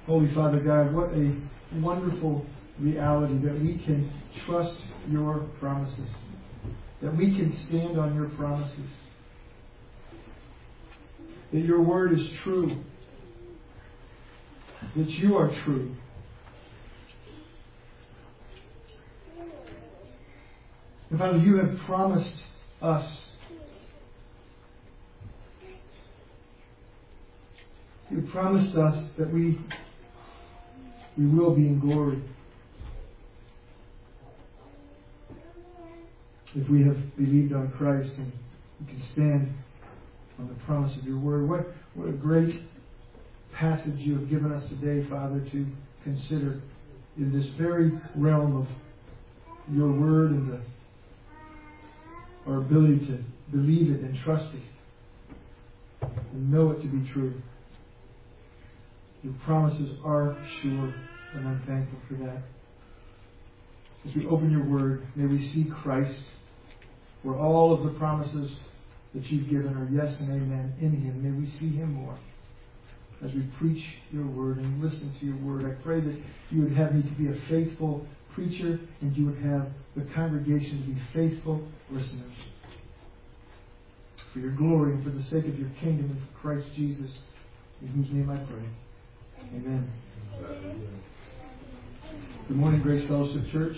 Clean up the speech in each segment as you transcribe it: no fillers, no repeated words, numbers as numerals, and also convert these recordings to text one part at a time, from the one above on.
Holy Father God, what a wonderful reality that we can trust your promises, that we can stand on your promises, that your word is true, that you are true. And Father, you have promised us that we will be in glory if we have believed on Christ, and we can stand on the promise of your word. What a great passage you have given us today, Father, to consider in this very realm of your word and our ability to believe it and trust it and know it to be true. Your promises are sure, and I'm thankful for that. As we open your word, may we see Christ, where all of the promises that you've given are yes and amen in him. May we see him more as we preach your word and listen to your word. I pray that you would have me to be a faithful preacher, and you would have the congregation to be faithful listeners. For your glory and for the sake of your kingdom and for Christ Jesus, in whose name I pray. Amen. Good morning, Grace Fellowship Church.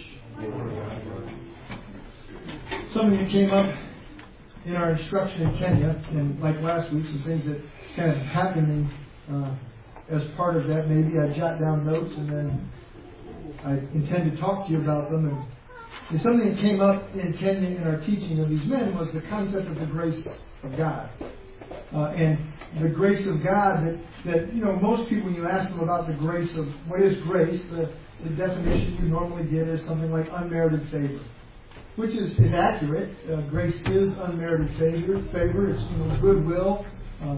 Something that came up in our instruction in Kenya, and like last week, some things that kind of happened as part of that. Maybe I jot down notes and then I intend to talk to you about them. And something that came up in Kenya in our teaching of these men was the concept of the grace of God. And the grace of God that most people, when you ask them about the grace of what is grace, the definition you normally get is something like unmerited favor, which is accurate. Grace is unmerited favor. It's goodwill.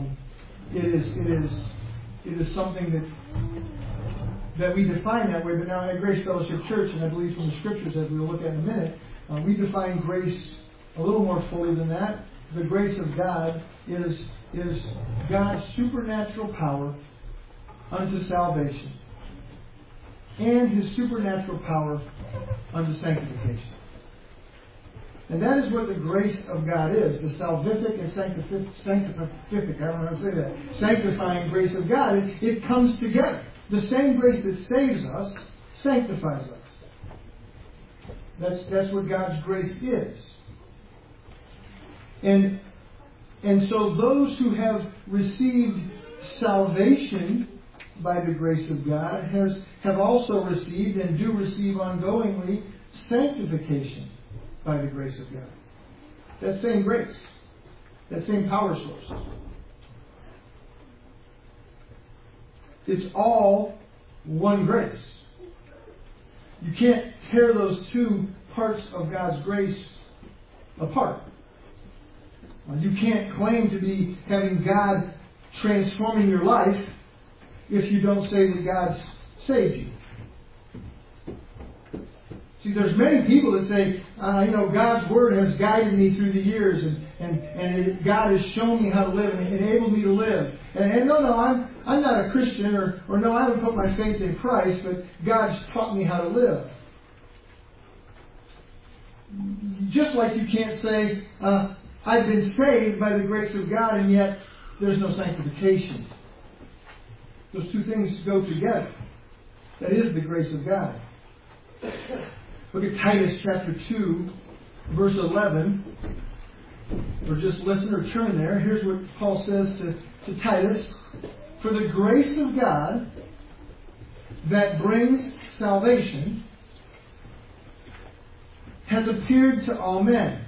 It is something that we define that way. But now at Grace Fellowship Church, and I believe from the Scriptures, as we will look at in a minute, we define grace a little more fully than that. The grace of God is God's supernatural power unto salvation and his supernatural power unto sanctification. And that is what the grace of God is. The salvific and sanctific, I don't know how to say that, sanctifying grace of God. It comes together. The same grace that saves us sanctifies us. That's what God's grace is. And so those who have received salvation by the grace of God have also received and do receive ongoingly sanctification by the grace of God. That same grace. That same power source. It's all one grace. You can't tear those two parts of God's grace apart. You can't claim to be having God transforming your life if you don't say that God's saved you. See, there's many people that say, God's Word has guided me through the years, and God has shown me how to live and enabled me to live. And no, I'm not a Christian, or no, I haven't put my faith in Christ, but God's taught me how to live. Just like you can't say, I've been saved by the grace of God, and yet there's no sanctification. Those two things go together. That is the grace of God. Look at Titus chapter 2, verse 11. Or just listen or turn there. Here's what Paul says to Titus. For the grace of God that brings salvation has appeared to all men,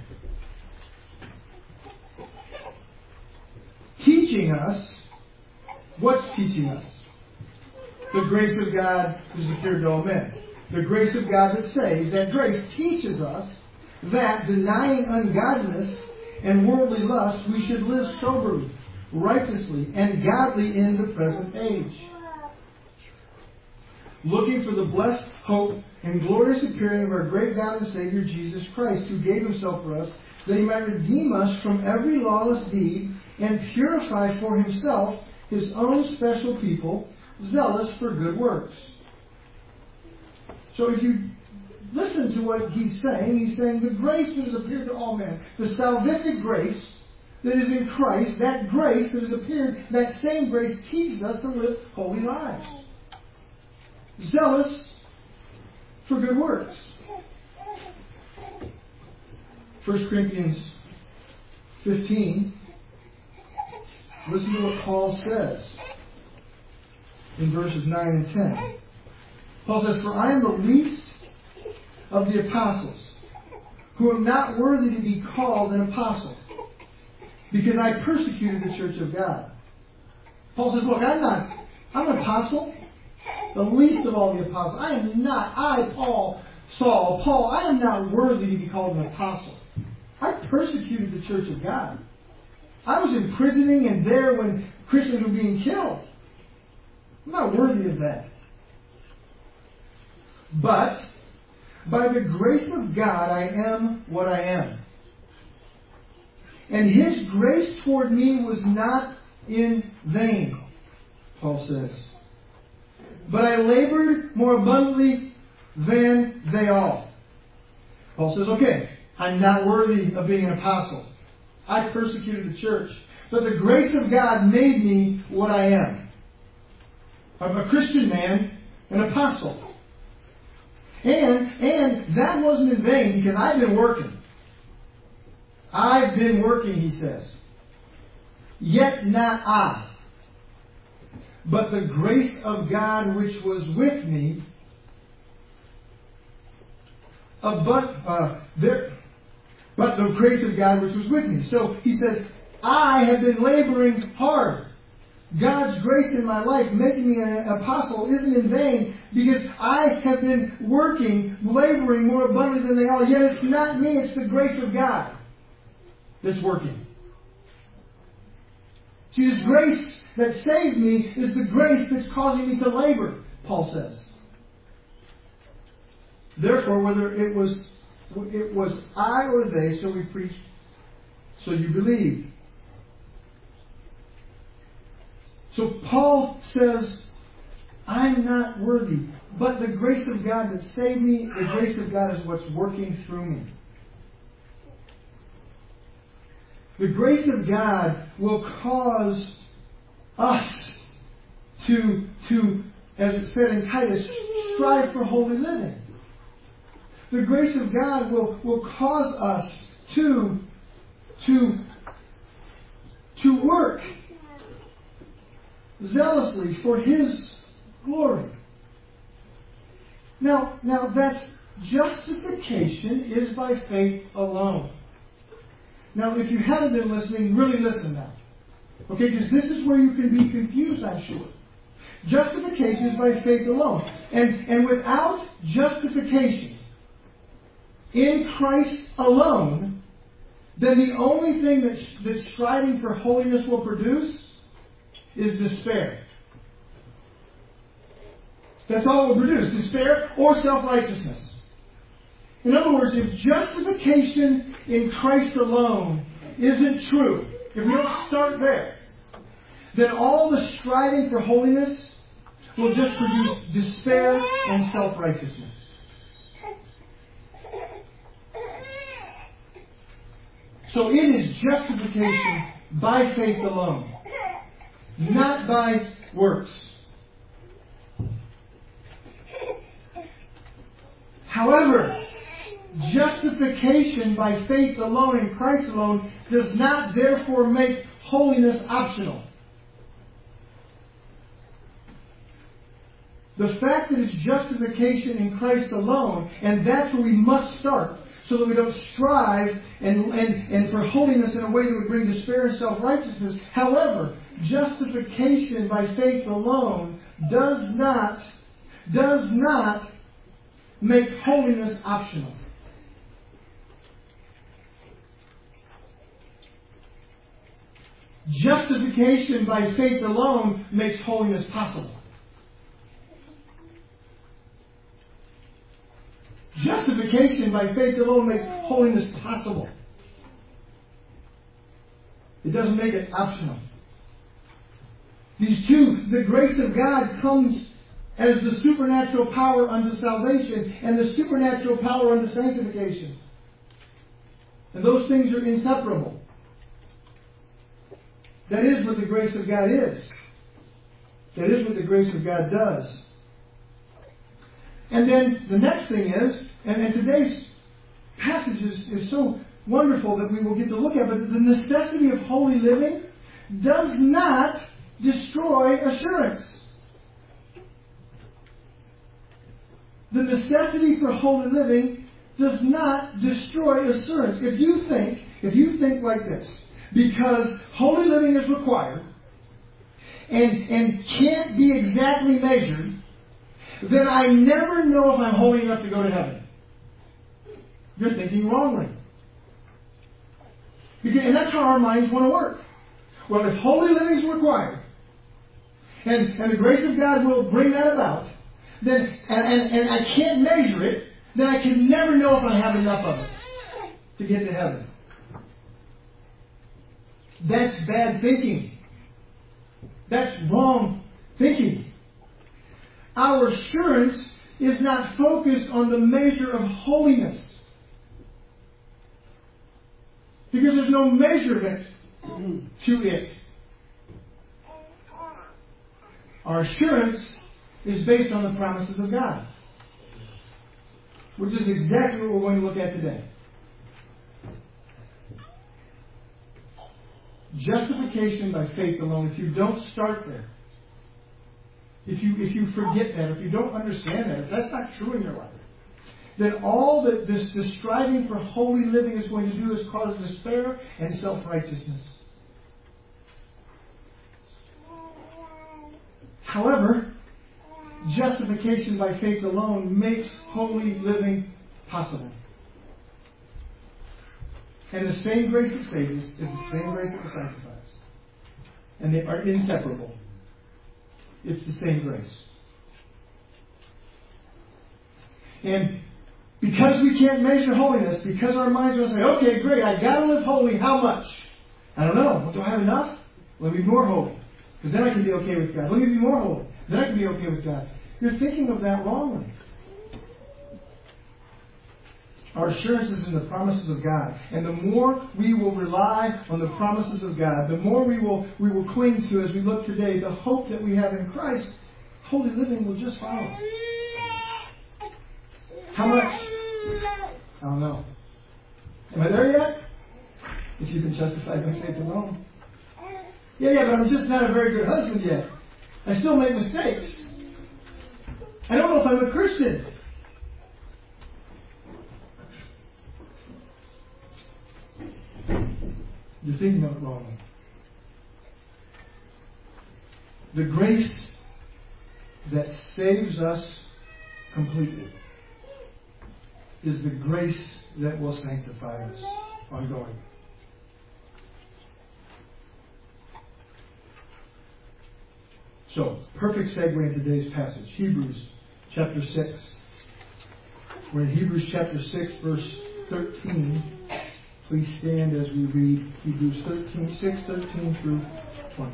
teaching us. What's teaching us? The grace of God has appeared to all men. The grace of God that saves. That grace teaches us that, denying ungodliness and worldly lust, we should live soberly, righteously, and godly in the present age, looking for the blessed hope and glorious appearing of our great God and Savior Jesus Christ, who gave himself for us, that he might redeem us from every lawless deed and purify for himself his own special people, zealous for good works. So if you listen to what he's saying the grace that has appeared to all men, the salvific grace that is in Christ, that grace that has appeared, that same grace teaches us to live holy lives. Zealous for good works. 1 Corinthians 15, listen to what Paul says in verses 9 and 10. Paul says, "For I am the least of the apostles, who am not worthy to be called an apostle, because I persecuted the church of God." Paul says, look, I'm an apostle, the least of all the apostles. I am not, Paul, I am not worthy to be called an apostle. I persecuted the church of God. I was imprisoning and there when Christians were being killed. I'm not worthy of that. But by the grace of God, I am what I am. And His grace toward me was not in vain, Paul says. But I labored more abundantly than they all. Paul says, okay, I'm not worthy of being an apostle. I persecuted the church. But the grace of God made me what I am. I'm a Christian man, an apostle. And that wasn't in vain because I've been working. I've been working, he says. Yet not I, but the grace of God which was with me. But the grace of God which was with me. So he says, I have been laboring hard. God's grace in my life, making me an apostle, isn't in vain because I have been working, laboring more abundantly than they all. Yet it's not me, it's the grace of God that's working. See, this grace that saved me is the grace that's causing me to labor, Paul says. Therefore, whether it was I or they, so we preach, so you believe. So Paul says, I'm not worthy, but the grace of God that saved me, the grace of God is what's working through me. The grace of God will cause us to, as it said in Titus, strive for holy living. The grace of God will cause us to work zealously for His glory. Now that's justification is by faith alone. Now, if you haven't been listening, really listen now. Okay, because this is where you can be confused, I'm sure. Justification is by faith alone. And without justification in Christ alone, then the only thing that striving for holiness will produce is despair. That's all it will produce, despair or self-righteousness. In other words, if justification in Christ alone isn't true, if we don't start there, then all the striving for holiness will just produce despair and self-righteousness. So it is justification by faith alone, not by works. However, justification by faith alone in Christ alone does not therefore make holiness optional. The fact that it's justification in Christ alone, and that's where we must start, so that we don't strive and for holiness in a way that would bring despair and self-righteousness. However, justification by faith alone does not make holiness optional. Justification by faith alone makes holiness possible. Justification by faith alone makes holiness possible. It doesn't make it optional. These two, the grace of God comes as the supernatural power unto salvation and the supernatural power unto sanctification. And those things are inseparable. That is what the grace of God is. That is what the grace of God does. And then the next thing is, and today's passage is so wonderful that we will get to look at, but the necessity of holy living does not destroy assurance. The necessity for holy living does not destroy assurance. If you think like this, because holy living is required and can't be exactly measured, then I never know if I'm holy enough to go to heaven. You're thinking wrongly. And that's how our minds want to work. Well, if holy living is required, and the grace of God will bring that about, then and I can't measure it, then I can never know if I have enough of it to get to heaven. That's bad thinking. That's wrong thinking. Our assurance is not focused on the measure of holiness. Because there's no measurement to it. Our assurance is based on the promises of God. Which is exactly what we're going to look at today. Justification by faith alone. If you don't start there, if you forget that, if you don't understand that, if that's not true in your life, then all that this striving for holy living is going to do is cause despair and self-righteousness. However, justification by faith alone makes holy living possible. And the same grace that saves is the same grace that sanctifies. And they are inseparable. It's the same grace. And because we can't measure holiness, because our minds will say, okay, great, I got to live holy, how much? I don't know. Do I have enough? Let me be more holy. Because then I can be okay with God. Let me be more holy. Then I can be okay with God. You're thinking of that wrongly. Our assurance is in the promises of God. And the more we will rely on the promises of God, the more we will cling to, as we look today, the hope that we have in Christ, holy living will just follow. How much? I don't know. Am I there yet? If you've been justified by faith alone. Yeah, but I'm just not a very good husband yet. I still make mistakes. I don't know if I'm a Christian. You're thinking of it wrong. The grace that saves us completely is the grace that will sanctify us ongoing. So, perfect segue in today's passage. Hebrews chapter 6. We're in Hebrews chapter 6, verse 13. Please stand as we read Hebrews 6:13 through 20.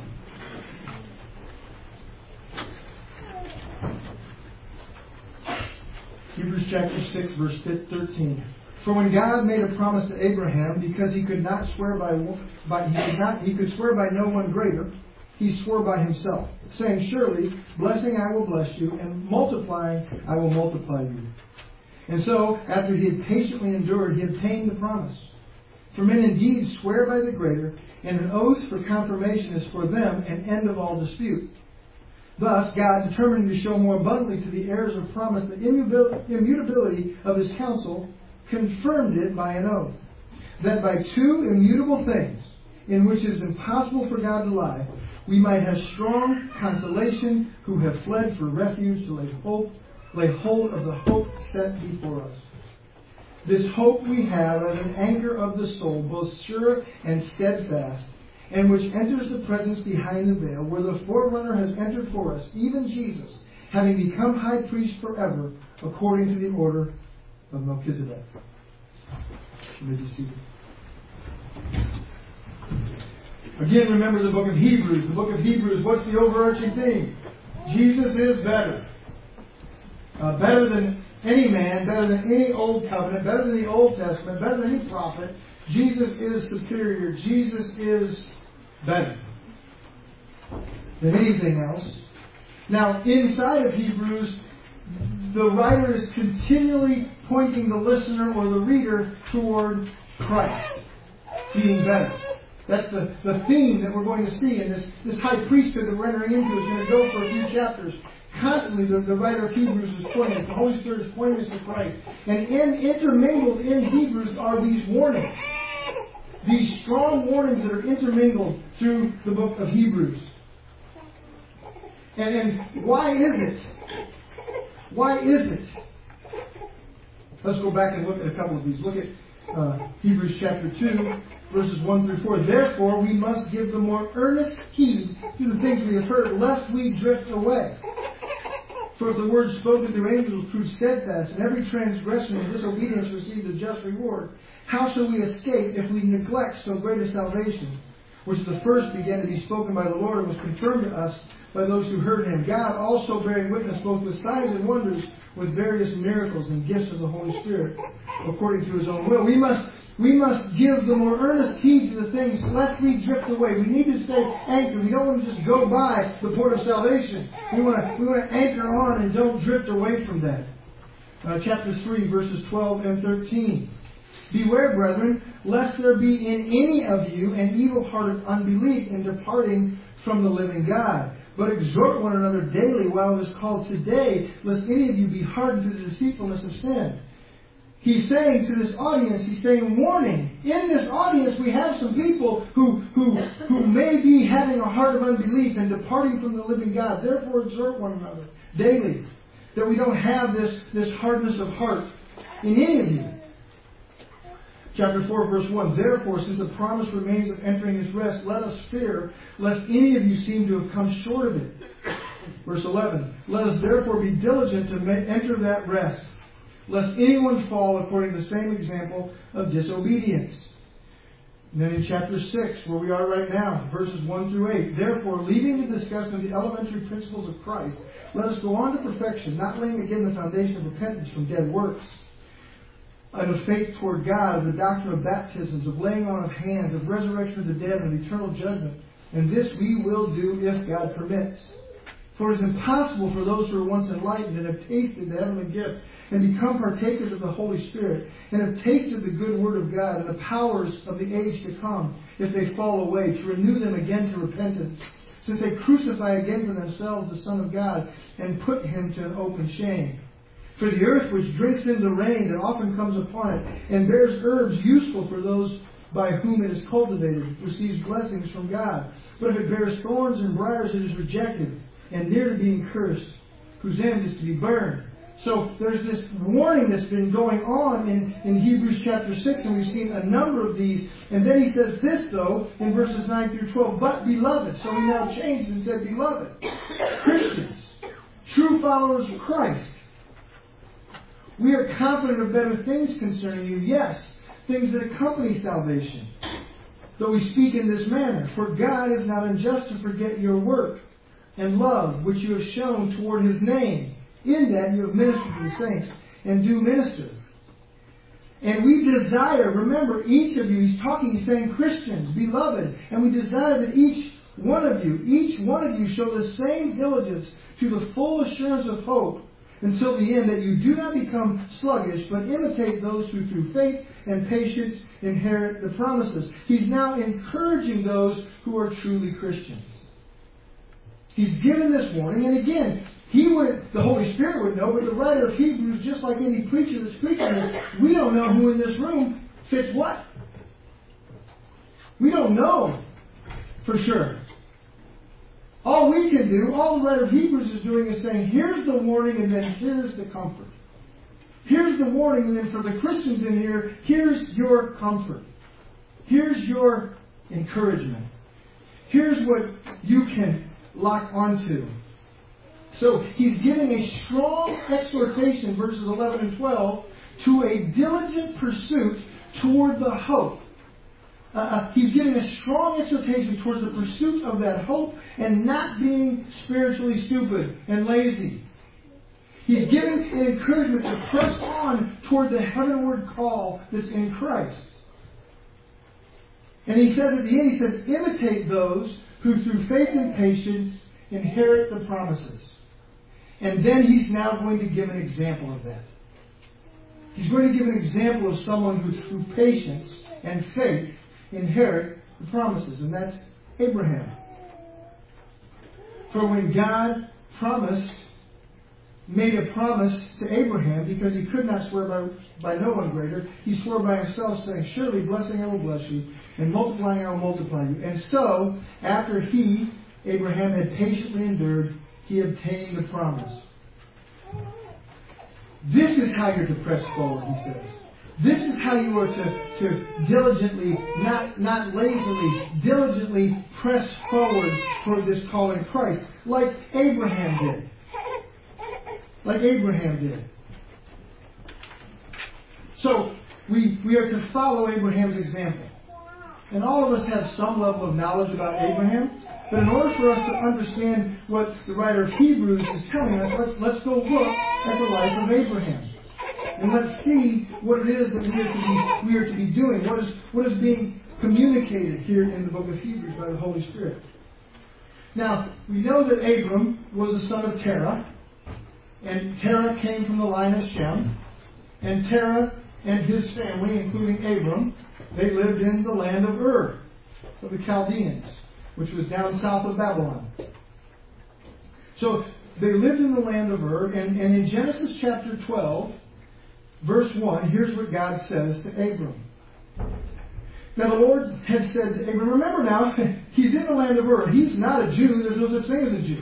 Hebrews chapter 6, verse 13. For when God made a promise to Abraham, because he could not swear he could swear by no one greater, he swore by himself, saying, surely, blessing I will bless you, and multiplying I will multiply you. And so, after he had patiently endured, he obtained the promise. For men indeed swear by the greater, and an oath for confirmation is for them an end of all dispute. Thus, God, determining to show more abundantly to the heirs of promise the immutability of his counsel, confirmed it by an oath, that by two immutable things, in which it is impossible for God to lie, we might have strong consolation who have fled for refuge to lay hold of the hope set before us. This hope we have as an anchor of the soul, both sure and steadfast, and which enters the presence behind the veil, where the forerunner has entered for us, even Jesus, having become high priest forever, according to the order of Melchizedek. You may be seated. Again, remember the book of Hebrews. The book of Hebrews, what's the overarching theme? Jesus is better. Better than any man, better than any old covenant, better than the Old Testament, better than any prophet. Jesus is superior. Jesus is better than anything else. Now, inside of Hebrews, the writer is continually pointing the listener or the reader toward Christ being better. That's the theme that we're going to see in this high priesthood that we're entering into is going to go for a few chapters. Constantly, the writer of Hebrews is pointing us. The Holy Spirit is pointing us to Christ. And intermingled in Hebrews are these warnings. These strong warnings that are intermingled through the book of Hebrews. And why is it? Why is it? Let's go back and look at a couple of these. Look at Hebrews chapter 2, verses 1 through 4. Therefore, we must give the more earnest heed to the things we have heard, lest we drift away. For if the word spoken through angels proved steadfast, and every transgression and disobedience received a just reward, how shall we escape if we neglect so great a salvation, which the first began to be spoken by the Lord and was confirmed to us by those who heard Him, God also bearing witness both with signs and wonders, with various miracles and gifts of the Holy Spirit, according to His own will. We must give the more earnest heed to the things, lest we drift away. We need to stay anchored. We don't want to just go by the port of salvation. We want to anchor on and don't drift away from that. Chapter 3, verses 12 and 13. Beware, brethren, lest there be in any of you an evil heart of unbelief in departing from the living God. But exhort one another daily while it is called today, lest any of you be hardened to the deceitfulness of sin. He's saying to this audience, he's saying, warning. In this audience we have some people who may be having a heart of unbelief and departing from the living God. Therefore exhort one another daily, that we don't have this hardness of heart in any of you. Chapter 4, verse 1. Therefore, since a promise remains of entering His rest, let us fear, lest any of you seem to have come short of it. Verse 11. Let us therefore be diligent to enter that rest, lest anyone fall according to the same example of disobedience. And then in chapter 6, where we are right now, verses 1 through 8. Therefore, leaving the discussion of the elementary principles of Christ, let us go on to perfection, not laying again the foundation of repentance from dead works, and of faith toward God, of the doctrine of baptisms, of laying on of hands, of resurrection of the dead, and eternal judgment. And this we will do if God permits. For it is impossible for those who are once enlightened and have tasted the heavenly gift and become partakers of the Holy Spirit and have tasted the good word of God and the powers of the age to come, if they fall away, to renew them again to repentance, since they crucify again for themselves the Son of God and put Him to an open shame. For the earth which drinks in the rain that often comes upon it and bears herbs useful for those by whom it is cultivated receives blessings from God. But if it bears thorns and briars, it is rejected and near to being cursed, whose end is to be burned. So there's this warning that's been going on in Hebrews chapter 6, and we've seen a number of these. And then he says this, though, in verses 9 through 12, but beloved. So he now changed and said, beloved, Christians, true followers of Christ, we are confident of better things concerning you, yes, things that accompany salvation, though we speak in this manner. For God is not unjust to forget your work and love, which you have shown toward His name, in that you have ministered to the saints, and do minister. And we desire, remember, each of you, he's saying Christians, beloved, and we desire that each one of you show the same diligence to the full assurance of hope, until the end, that you do not become sluggish, but imitate those who through faith and patience inherit the promises. He's now encouraging those who are truly Christians. He's given this warning, and again, the Holy Spirit would know, but the writer of Hebrews, just like any preacher that's preaching this, we don't know who in this room fits what. We don't know for sure. All we can do, all the writer of Hebrews is doing is saying, here's the warning and then here's the comfort. Here's the warning and then for the Christians in here, here's your comfort. Here's your encouragement. Here's what you can lock onto. So he's giving a strong exhortation, verses 11 and 12, to a diligent pursuit toward the hope he's giving a strong exhortation towards the pursuit of that hope and not being spiritually stupid and lazy. He's giving an encouragement to press on toward the heavenward call that's in Christ. And he says at the end, he says, imitate those who through faith and patience inherit the promises. And then he's now going to give an example of that. He's going to give an example of someone who through patience and faith inherit the promises. And that's Abraham. For when God made a promise to Abraham, because he could not swear by no one greater, he swore by himself, saying, surely blessing I will bless you, and multiplying I will multiply you. And so, after Abraham, had patiently endured, he obtained the promise. This is how you're to press forward, he says. This is how you are to diligently, not lazily, diligently press forward toward this call in Christ, like Abraham did. Like Abraham did. So, we are to follow Abraham's example. And all of us have some level of knowledge about Abraham. But in order for us to understand what the writer of Hebrews is telling us, let's go look at the life of Abraham. And let's see what it is that we are to be doing. What is being communicated here in the book of Hebrews by the Holy Spirit. Now, we know that Abram was the son of Terah. And Terah came from the line of Shem. And Terah and his family, including Abram, they lived in the land of Ur, of the Chaldeans, which was down south of Babylon. So they lived in the land of Ur, and in Genesis chapter 12, verse 1, here's what God says to Abram. Now the Lord had said to Abram, remember now, he's in the land of Ur. He's not a Jew. There's no such thing as a Jew.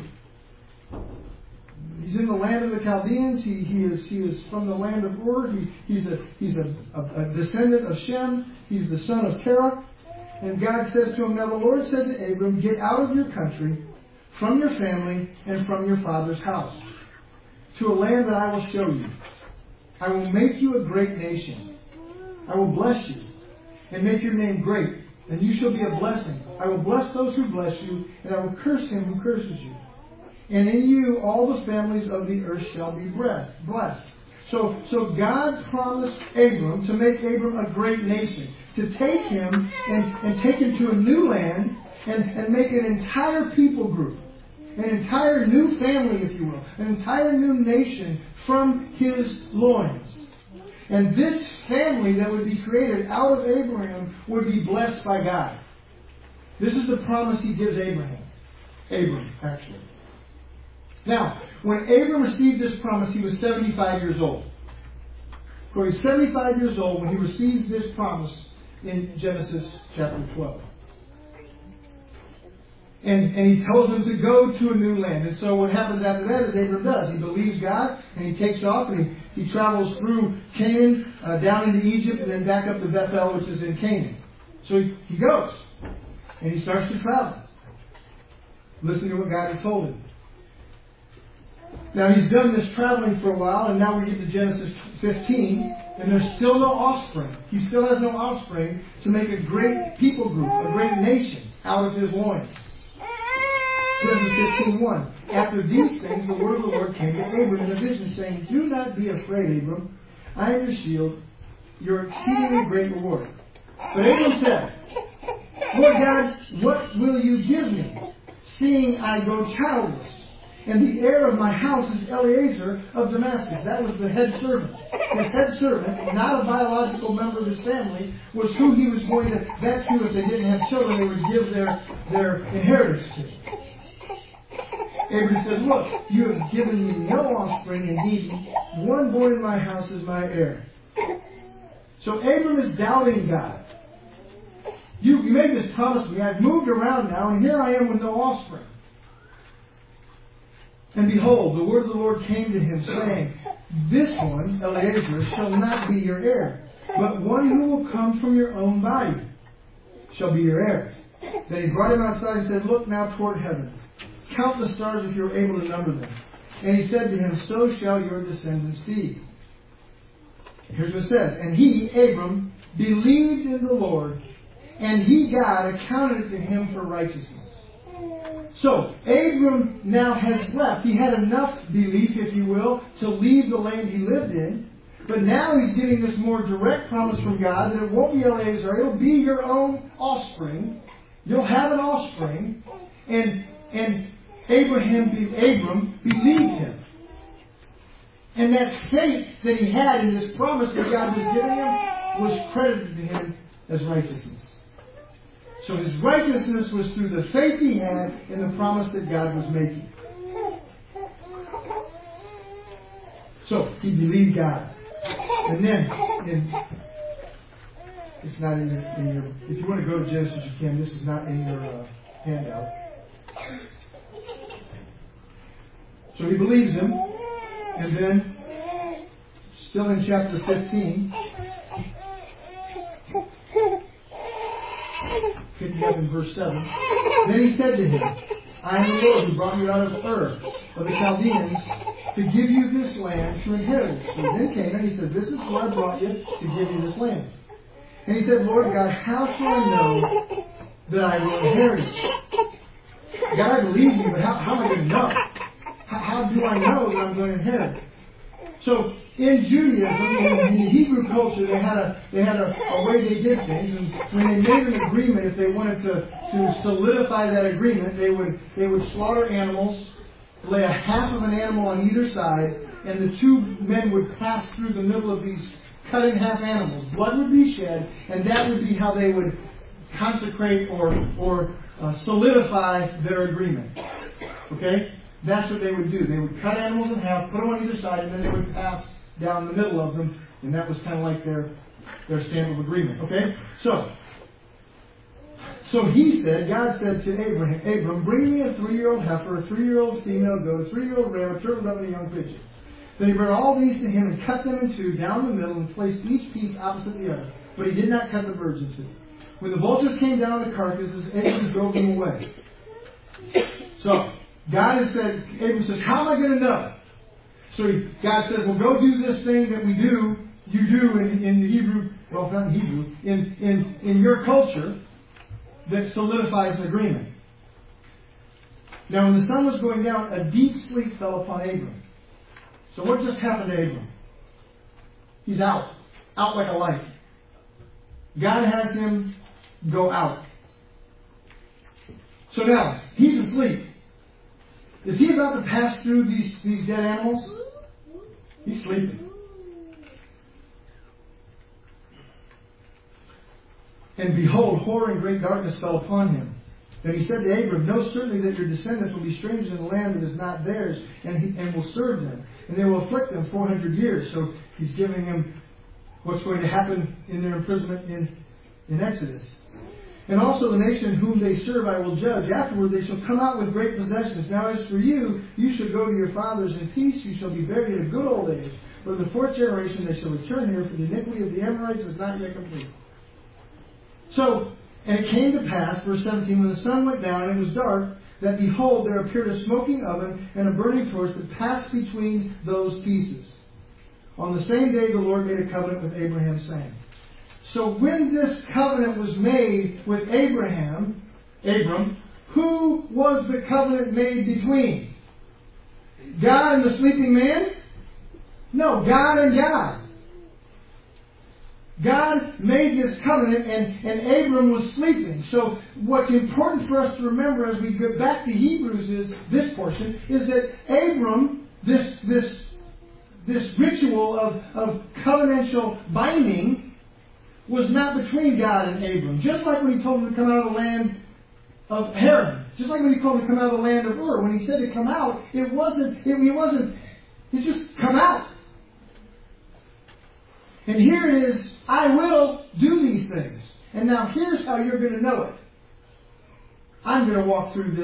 He's in the land of the Chaldeans. He is from the land of Ur. He's a descendant of Shem. He's the son of Terah. And God says to him, now the Lord said to Abram, get out of your country, from your family, and from your father's house, to a land that I will show you. I will make you a great nation. I will bless you, and make your name great, and you shall be a blessing. I will bless those who bless you, and I will curse him who curses you. And in you all the families of the earth shall be blessed. So God promised Abram to make Abram a great nation, to take him and take him to a new land and make an entire people group, an entire new family, if you will, an entire new nation from his loins. And this family that would be created out of Abraham would be blessed by God. This is the promise he gives Abram, actually. Now, when Abram received this promise, he was 75 years old. So he's 75 years old when he receives this promise in Genesis chapter 12. And he tells him to go to a new land. And so what happens after that is Abram does. He believes God, and he takes off, and he travels through Canaan, down into Egypt, and then back up to Bethel, which is in Canaan. So he goes, and he starts to travel. Listen to what God had told him. Now he's done this traveling for a while, and now we get to Genesis 15, and there's still no offspring. He still has no offspring to make a great people group, a great nation out of his loins. Genesis 15:1. After these things, the word of the Lord came to Abram in a vision, saying, do not be afraid, Abram. I am your shield, your exceedingly great reward. But Abram said, Lord God, what will you give me, seeing I go childless? And the heir of my house is Eliezer of Damascus. That was the head servant. His head servant, not a biological member of his family, was who he was going to, that's who, if they didn't have children, they would give their inheritance to. Abraham said, look, you have given me no offspring, indeed, one born in my house is my heir. So Abram is doubting God. You made this promise to me. I've moved around now, and here I am with no offspring. And behold, the word of the Lord came to him, saying, this one, Eliezer, shall not be your heir, but one who will come from your own body shall be your heir. Then he brought him outside and said, look now toward heaven. Count the stars if you are able to number them. And he said to him, so shall your descendants be. Here's what it says. And he, Abram, believed in the Lord, and he, God, accounted it to him for righteousness. So, Abram now has left. He had enough belief, if you will, to leave the land he lived in. But now he's getting this more direct promise from God that it won't be Eliezer, it'll be your own offspring. You'll have an offspring. And Abram believed him. And that faith that he had in this promise that God was giving him was credited to him as righteousness. So his righteousness was through the faith he had in the promise that God was making. So he believed God. And then, it's not in your, if you want to go to Genesis, you can. This is not in your handout. So he believes him. And then, still in chapter 15, picking up in verse 7, then he said to him, I am the Lord who brought you out of Ur of the Chaldeans to give you this land to inherit. So then came and he said, this is why I brought you to give you this land. And he said, Lord God, how shall I know that I will inherit it? God, I believe you, but how am I going to know? How do I know that I'm going to inherit? So in Judaism, in the Hebrew culture, they had a way they did things, and when they made an agreement, if they wanted to solidify that agreement, they would slaughter animals, lay a half of an animal on either side, and the two men would pass through the middle of these cut in half animals. Blood would be shed, and that would be how they would consecrate or solidify their agreement. Okay? That's what they would do. They would cut animals in half, put them on either side, and then they would pass down the middle of them, and that was kind of like their stamp of agreement. Okay? So he said, God said to Abram, bring me a 3-year-old heifer, a 3-year-old female goat, a 3-year-old ram, a turtle dove, and a young pigeon. Then he brought all these to him and cut them in two down the middle and placed each piece opposite the other. But he did not cut the birds in two. When the vultures came down on the carcasses, Abram drove them away. So God has said, Abram says, how am I going to know? So God said, well, go do this thing that you do in the Hebrew, well, not in Hebrew, in your culture that solidifies an agreement. Now, when the sun was going down, a deep sleep fell upon Abram. So what just happened to Abram? He's out like a light. God has him go out. So now, he's asleep. Is he about to pass through these dead animals? He's sleeping. And behold, horror and great darkness fell upon him. Then he said to Abram, know certainly that your descendants will be strangers in the land that is not theirs, and will serve them. And they will afflict them 400 years. So he's giving them what's going to happen in their imprisonment in Exodus. And also the nation whom they serve I will judge. Afterward they shall come out with great possessions. Now as for you, you shall go to your fathers in peace. You shall be buried at a good old age. For the 4th generation they shall return here, for the iniquity of the Amorites is not yet complete. So, and it came to pass, verse 17, when the sun went down and it was dark, that behold, there appeared a smoking oven and a burning torch that passed between those pieces. On the same day the Lord made a covenant with Abraham, saying. So when this covenant was made with Abram, who was the covenant made between? God and the sleeping man? No, God and God. God made this covenant and Abram was sleeping. So what's important for us to remember as we get back to Hebrews is this portion, is that Abram, this ritual of covenantal binding was not between God and Abram. Just like when he told him to come out of the land of Haran. Just like when he told him to come out of the land of Ur. When he said to come out, it just come out. And here it is, I will do these things. And now here's how you're going to know it. I'm going to walk through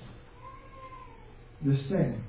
this thing.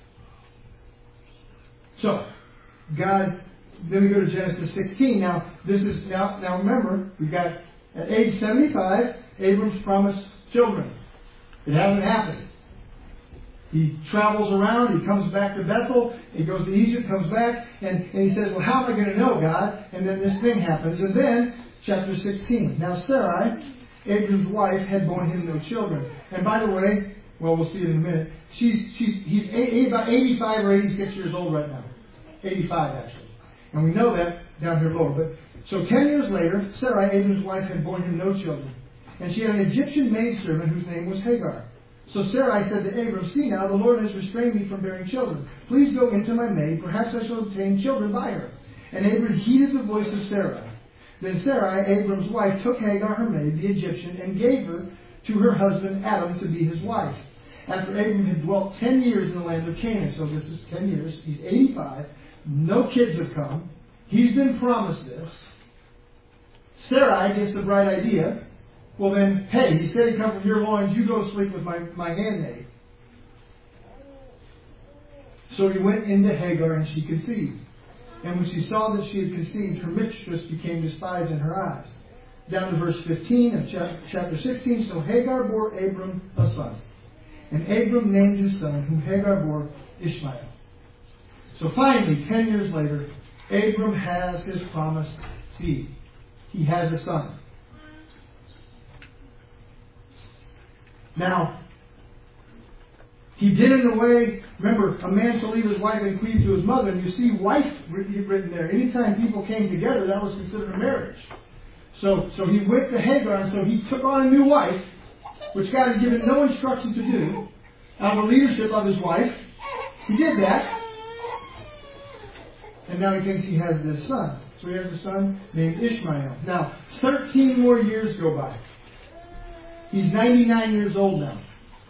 So, God, then we go to Genesis 16. Now remember, we've got at age 75, Abram's promised children. It hasn't happened. He travels around, he comes back to Bethel, he goes to Egypt, comes back, and he says, well, how am I going to know, God? And then this thing happens. And then chapter 16. Now Sarai, Abram's wife, had borne him no children. And by the way, well, we'll see it in a minute. He's about 85 or 86 years old right now. 85, actually. And we know that down here lower. But so 10 years later, Sarai, Abram's wife, had borne him no children. And she had an Egyptian maidservant whose name was Hagar. So Sarai said to Abram, see now, the Lord has restrained me from bearing children. Please go into my maid. Perhaps I shall obtain children by her. And Abram heeded the voice of Sarai. Then Sarai, Abram's wife, took Hagar, her maid, the Egyptian, and gave her to her husband Adam to be his wife. After Abram had dwelt 10 years in the land of Canaan, so this is 10 years, he's 85, no kids have come, he's been promised this. Sarai gets the bright idea, well then, hey, he said he'd come from your loins, you go sleep with my handmaid. So he went into Hagar and she conceived. And when she saw that she had conceived, her mistress became despised in her eyes. Down to verse 15 of chapter 16, so Hagar bore Abram a son. And Abram named his son, whom Hagar bore, Ishmael. So finally, 10 years later, Abram has his promised seed. He has a son. Now, he did it in a way, remember, a man shall leave his wife and cleave to his mother, and you see wife written there. Anytime people came together, that was considered a marriage. So he went to Hagar, and so he took on a new wife, which God had given no instruction to do, under the leadership of his wife. He did that. And now he thinks he has this son. So he has a son named Ishmael. Now, 13 more years go by. He's 99 years old now.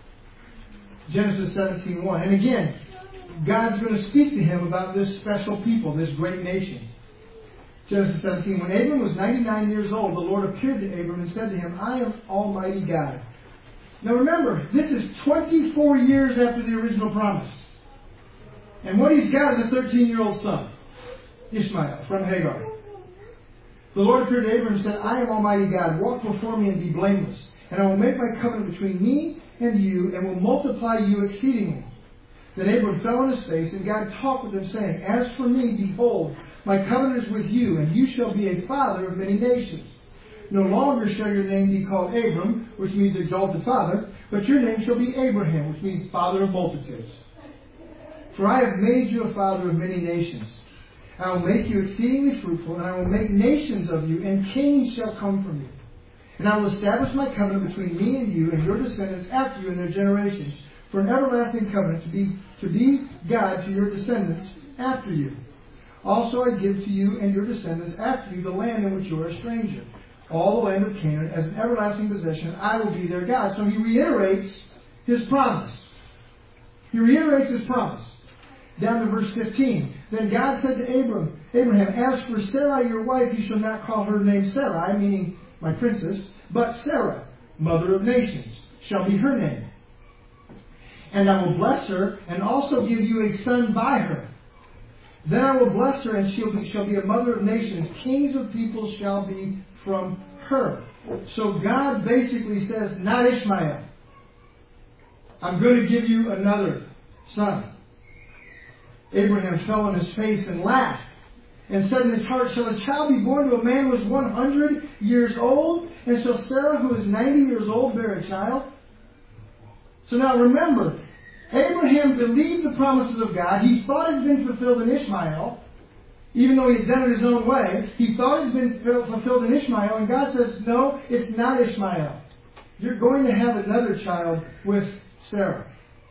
Genesis 17:1. And again, God's going to speak to him about this special people, this great nation. Genesis 17. When Abram was 99 years old, the Lord appeared to Abram and said to him, I am Almighty God. Now remember, this is 24 years after the original promise. And what he's got is a 13-year-old son, Ishmael, from Hagar. The Lord appeared to Abram and said, I am Almighty God. Walk before me and be blameless. And I will make my covenant between me and you, and will multiply you exceedingly. Then Abram fell on his face, and God talked with him, saying, As for me, behold, my covenant is with you, and you shall be a father of many nations. No longer shall your name be called Abram, which means exalted father, but your name shall be Abraham, which means father of multitudes. For I have made you a father of many nations. I will make you exceedingly fruitful, and I will make nations of you, and kings shall come from you. And I will establish my covenant between me and you and your descendants after you in their generations, for an everlasting covenant to be God to your descendants after you. Also I give to you and your descendants after you the land in which you are a stranger, all the land of Canaan, as an everlasting possession. I will be their God. So he reiterates his promise. He reiterates his promise. Down to verse 15. Then God said to Abraham, As for Sarai your wife, you shall not call her name Sarai, meaning my princess, but Sarah, mother of nations, shall be her name. And I will bless her, and also give you a son by her. Then I will bless her, and she shall be a mother of nations. Kings of peoples shall be from her. So God basically says, not Ishmael. I'm going to give you another son. Abraham fell on his face and laughed, and said in his heart, Shall a child be born to a man who is 100 years old? And shall Sarah, who is 90 years old, bear a child? So now remember, Abraham believed the promises of God. He thought it had been fulfilled in Ishmael. Even though he had done it his own way, he thought it had been fulfilled in Ishmael. And God says, no, it's not Ishmael. You're going to have another child with Sarah.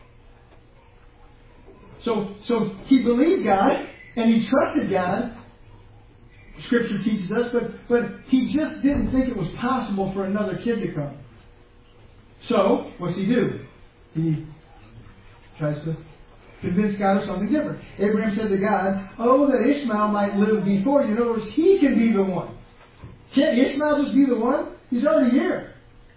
So he believed God, and he trusted God. Scripture teaches us, but he just didn't think it was possible for another kid to come. So, what's he do? He tries to convince God of something different. Abraham said to God, Oh, that Ishmael might live before you. In other words, he can be the one. Can't Ishmael just be the one? He's already here.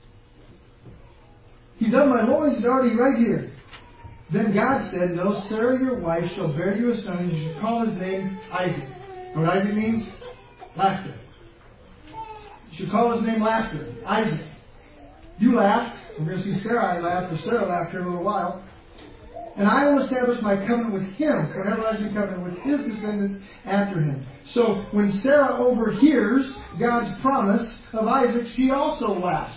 He's of my loins, he's already right here. Then God said, No, Sarah your wife shall bear you a son, and you shall call his name Isaac. What Isaac means? Laughter. You should call his name Laughter. Isaac. You laughed. We're going to see Sarah laugh, or Sarah laughed here in a little while. And I will establish my covenant with him, an everlasting covenant with his descendants after him. So when Sarah overhears God's promise of Isaac, she also laughs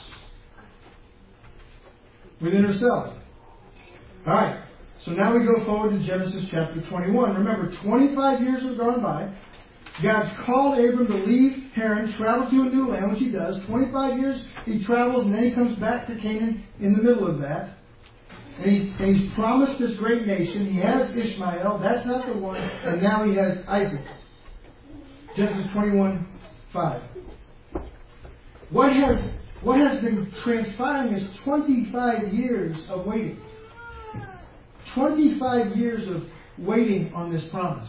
within herself. All right. So now we go forward to Genesis chapter 21. Remember, 25 years have gone by. God's called Abram to leave Haran, travel to a new land, which he does. 25 years he travels, and then he comes back to Canaan in the middle of that. And he's promised this great nation. He has Ishmael. That's not the one. And now he has Isaac. Genesis 21:5. What has been transpiring is 25 years of waiting. 25 years of waiting on this promise.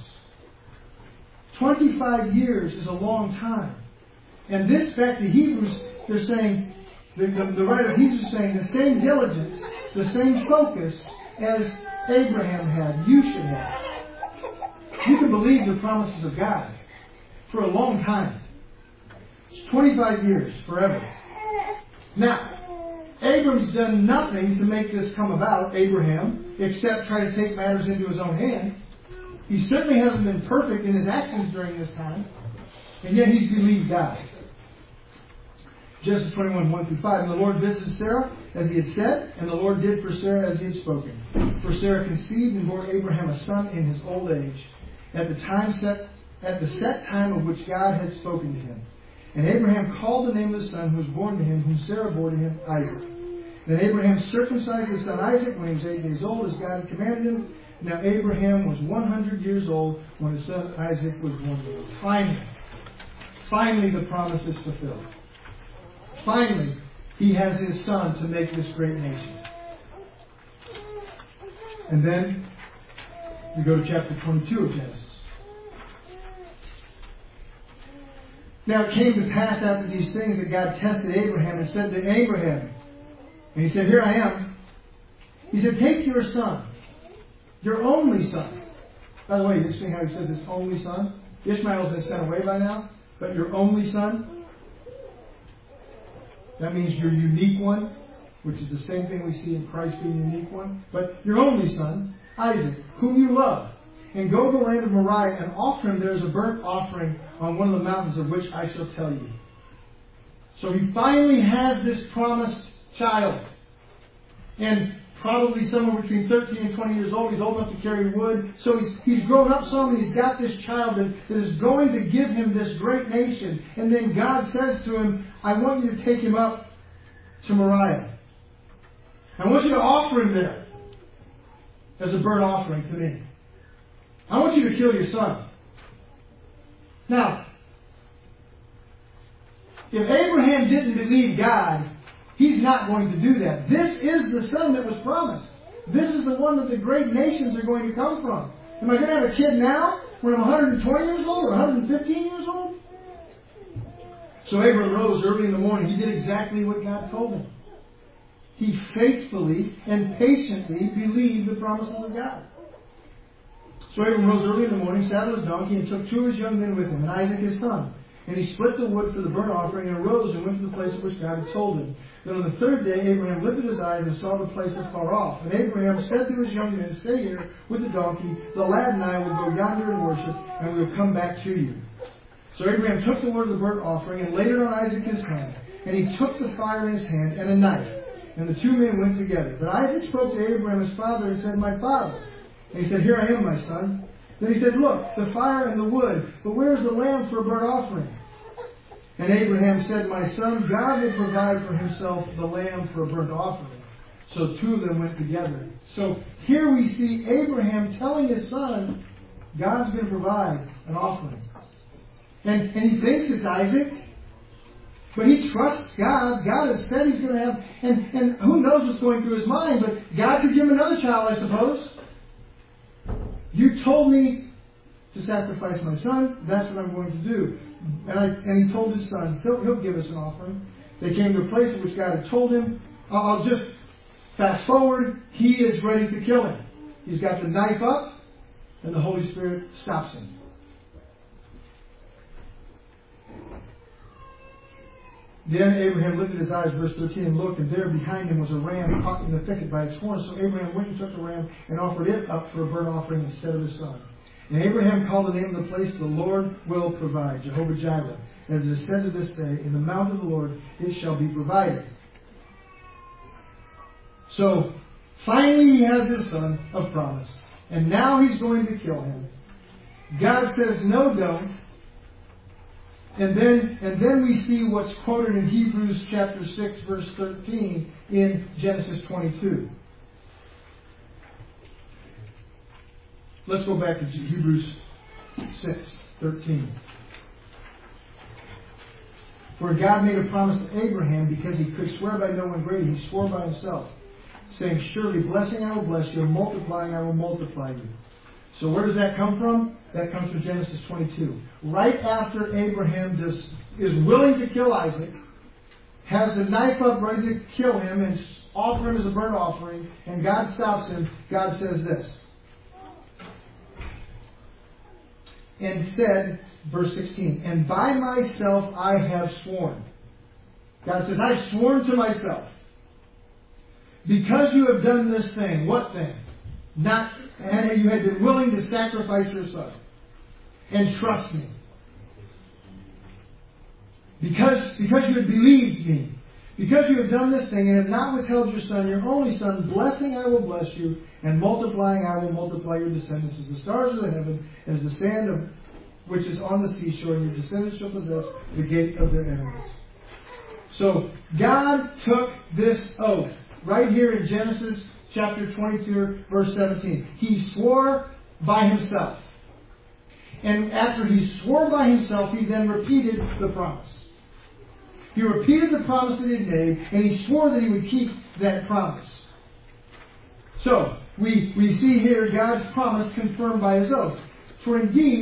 25 years is a long time. And this, back to Hebrews, they're saying, the writer of Hebrews is saying, the same diligence, the same focus as Abraham had, you should have. You can believe the promises of God for a long time. It's 25 years, forever. Now, Abram's done nothing to make this come about, Abraham, except try to take matters into his own hand. He certainly hasn't been perfect in his actions during this time, and yet he's believed God. Genesis 21:1-5. And the Lord visited Sarah as he had said, and the Lord did for Sarah as he had spoken. For Sarah conceived and bore Abraham a son in his old age, at the set time of which God had spoken to him. And Abraham called the name of the son who was born to him, whom Sarah bore to him, Isaac. Then Abraham circumcised his son Isaac when he was 8 days old, as God had commanded him. Now Abraham was 100 years old when his son Isaac was born to him. Finally the promise is fulfilled. Finally, he has his son to make this great nation. And then we go to chapter 22 of Genesis. Now it came to pass after these things that God tested Abraham and said to Abraham, and he said, "Here I am." He said, "Take your son, your only son." By the way, you see how he says his only son? Ishmael's been sent away by now, but your only son. That means your unique one, which is the same thing we see in Christ being a unique one. But your only son, Isaac, whom you love, and go to the land of Moriah and offer him there as a burnt offering on one of the mountains of which I shall tell you. So he finally has this promised child. And probably somewhere between 13 and 20 years old. He's old enough to carry wood. So he's grown up some, and he's got this child that is going to give him this great nation. And then God says to him, "I want you to take him up to Moriah. I want you to offer him there as a burnt offering to me. I want you to kill your son." Now, if Abraham didn't believe God, he's not going to do that. This is the son that was promised. This is the one that the great nations are going to come from. Am I going to have a kid now when I'm 120 years old or 115 years old? So Abraham rose early in the morning. He did exactly what God told him. He faithfully and patiently believed the promises of God. So Abraham rose early in the morning, saddled his donkey, and took 2 of his young men with him, and Isaac his son. And he split the wood for the burnt offering, and arose and went to the place of which God had told him. Then on the 3rd day, Abraham lifted his eyes and saw the place afar off. And Abraham said to his young men, "Stay here with the donkey. The lad and I will go yonder and worship, and we will come back to you." So Abraham took the wood of the burnt offering and laid it on Isaac his hand. And he took the fire in his hand and a knife. And the 2 men went together. But Isaac spoke to Abraham his father and said, "My father." And he said, "Here I am, my son." Then he said, "Look, the fire and the wood, but where is the lamb for a burnt offering?" And Abraham said, "My son, God will provide for himself the lamb for a burnt offering." So 2 of them went together. So here we see Abraham telling his son, God's going to provide an offering. And he thinks it's Isaac, but he trusts God. God has said he's going to have, and who knows what's going through his mind, but God could give him another child, I suppose. You told me to sacrifice my son. That's what I'm going to do. And he told his son, he'll give us an offering. They came to a place in which God had told him. I'll just fast forward. He is ready to kill him. He's got the knife up, and the Holy Spirit stops him. Then Abraham lifted his eyes, verse 13, and looked, and there behind him was a ram caught in the thicket by its horns. So Abraham went and took the ram and offered it up for a burnt offering instead of his son. And Abraham called the name of the place, the Lord will provide, Jehovah Jireh. As it is said to this day, in the mount of the Lord it shall be provided. So, finally he has his son of promise. And now he's going to kill him. God says, no, don't. And then we see what's quoted in Hebrews chapter 6, verse 13 in Genesis 22. Let's go back to Hebrews 6, 13. For God made a promise to Abraham because he could swear by no one greater. He swore by himself, saying, surely blessing I will bless you, and multiplying I will multiply you. So where does that come from? That comes from Genesis 22. Right after Abraham is willing to kill Isaac, has the knife up ready to kill him and offer him as a burnt offering, and God stops him, God says this. And said, verse 16, and by myself I have sworn. God says, I've sworn to myself. Because you have done this thing. What thing? And you had been willing to sacrifice your son. And trust me. Because you had believed me. Because you have done this thing and have not withheld your son, your only son, blessing I will bless you, and multiplying I will multiply your descendants as the stars of the heaven, and as the sand which is on the seashore, and your descendants shall possess the gate of their enemies. So, God took this oath right here in Genesis chapter 22, verse 17. He swore by himself. And after he swore by himself, he then repeated the promise. He repeated the promise that he had made, and he swore that he would keep that promise. So, we see here God's promise confirmed by his oath. For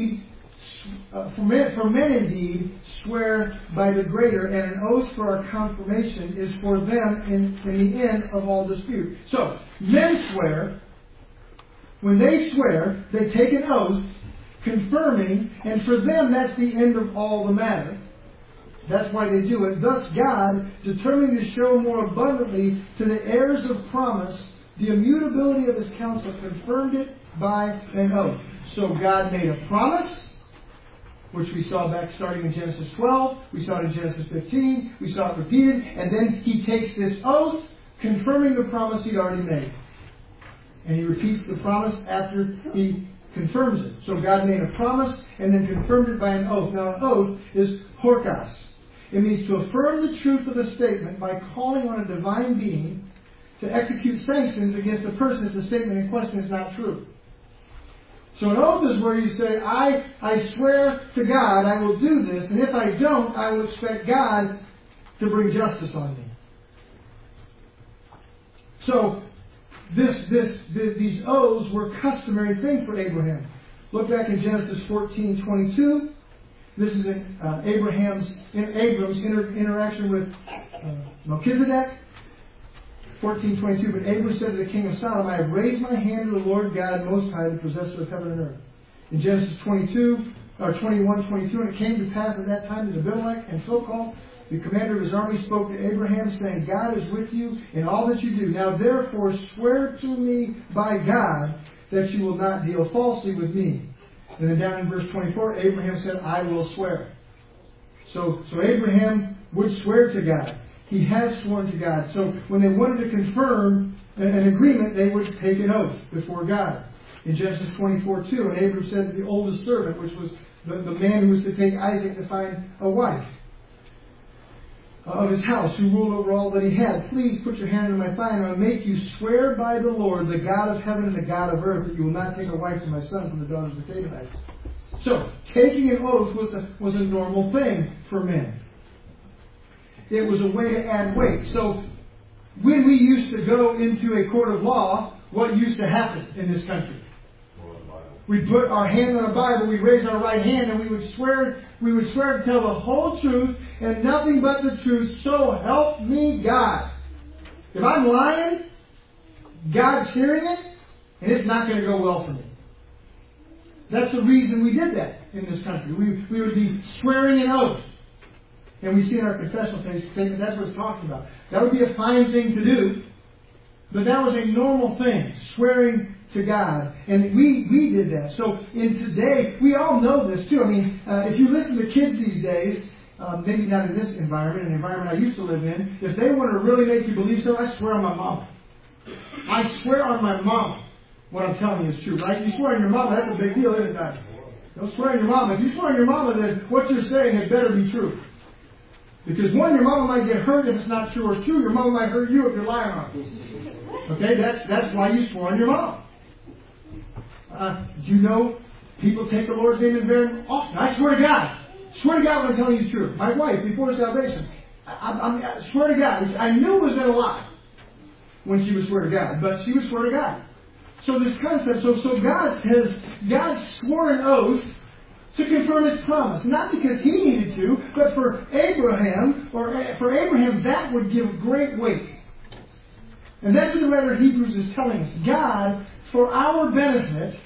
men indeed swear by the greater, and an oath for our confirmation is for them in the end of all dispute. So, men swear. When they swear, they take an oath confirming, and for them that's the end of all the matter. That's why they do it. Thus God, determining to show more abundantly to the heirs of promise the immutability of his counsel, confirmed it by an oath. So God made a promise, which we saw back starting in Genesis 12, we saw it in Genesis 15, we saw it repeated, and then he takes this oath, confirming the promise he'd already made. And he repeats the promise after he confirms it. So God made a promise and then confirmed it by an oath. Now an oath is horkas. It means to affirm the truth of a statement by calling on a divine being to execute sanctions against a person if the statement in question is not true. So an oath is where you say, I swear to God I will do this, and if I don't, I will expect God to bring justice on me. So these oaths were a customary thing for Abraham. Look back in Genesis 14:22. This is Abram's interaction with Melchizedek. 14:22. But Abram said to the king of Sodom, I have raised my hand to the Lord God Most High, the possessor of heaven and earth. In Genesis 21:22, and it came to pass at that time that Abimelech and Phicol, the commander of his army, spoke to Abraham, saying, God is with you in all that you do. Now therefore swear to me by God that you will not deal falsely with me. And then down in verse 24, Abraham said, I will swear. So Abraham would swear to God. He had sworn to God. So when they wanted to confirm an agreement, they would take an oath before God. In Genesis 24:2, and Abram said to the oldest servant, which was the man who was to take Isaac to find a wife of his house, who ruled over all that he had, please put your hand on my thigh, and I will make you swear by the Lord, the God of heaven and the God of earth, that you will not take a wife for my son from the daughters of the Canaanites. So, taking an oath was a normal thing for men. It was a way to add weight. So, when we used to go into a court of law, what used to happen in this country? We'd put our hand on a Bible, we'd raise our right hand, and we would swear to tell the whole truth and nothing but the truth, so help me God. If I'm lying, God's hearing it, and it's not going to go well for me. That's the reason we did that in this country. We would be swearing an oath. And we see in our confessional statement that's what it's talking about. That would be a fine thing to do, but that was a normal thing, swearing to God. And we did that. So in today, we all know this too. I mean, if you listen to kids these days, maybe not in this environment, an environment I used to live in, if they want to really make you believe so, I swear on my mama. I swear on my mama what I'm telling you is true, right? You swear on your mama, that's a big deal, isn't it? Don't swear on your mama. If you swear on your mama, then what you're saying had better be true. Because one, your mama might get hurt if it's not true, or two, your mama might hurt you if you're lying on it. Okay, that's why you swore on your mama. You know, people take the Lord's name in vain often. I swear to God. Swear to God when I'm telling you the truth. My wife, before salvation, I swear to God. I knew it was in a lie when she would swear to God, but she would swear to God. So this concept, so God swore an oath to confirm His promise, not because He needed to, but for Abraham, that would give great weight. And that's what the writer of Hebrews is telling us. God, for our benefit,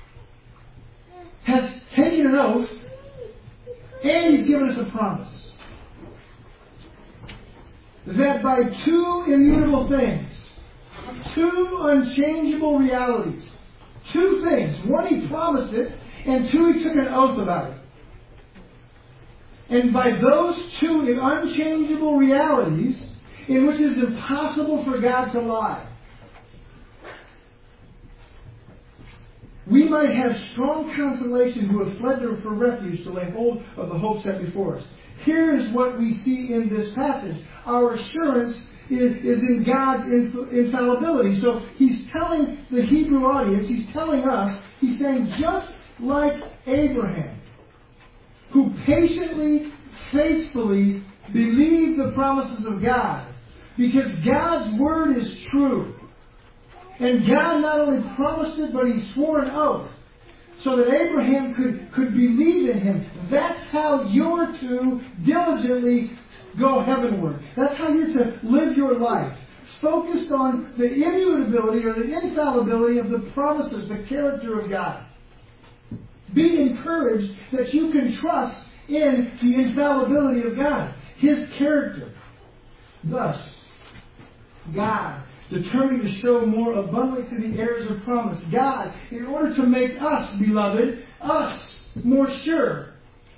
has taken an oath, and He's given us a promise. That by two immutable things, two unchangeable realities, two things. One, He promised it, and two, He took an oath about it. And by those two unchangeable realities, in which it is impossible for God to lie, we might have strong consolation who have fled for refuge to lay hold of the hope set before us. Here is what we see in this passage. Our assurance is in God's infallibility. So He's telling the Hebrew audience, He's telling us, He's saying, just like Abraham, who patiently, faithfully believed the promises of God, because God's word is true. And God not only promised it, but He swore an oath so that Abraham could believe in Him. That's how you're to diligently go heavenward. That's how you're to live your life. Focused on the immutability or the infallibility of the promises, the character of God. Be encouraged that you can trust in the infallibility of God, His character. Thus, God, determined to show more abundantly to the heirs of promise, God, in order to make us, beloved, us more sure.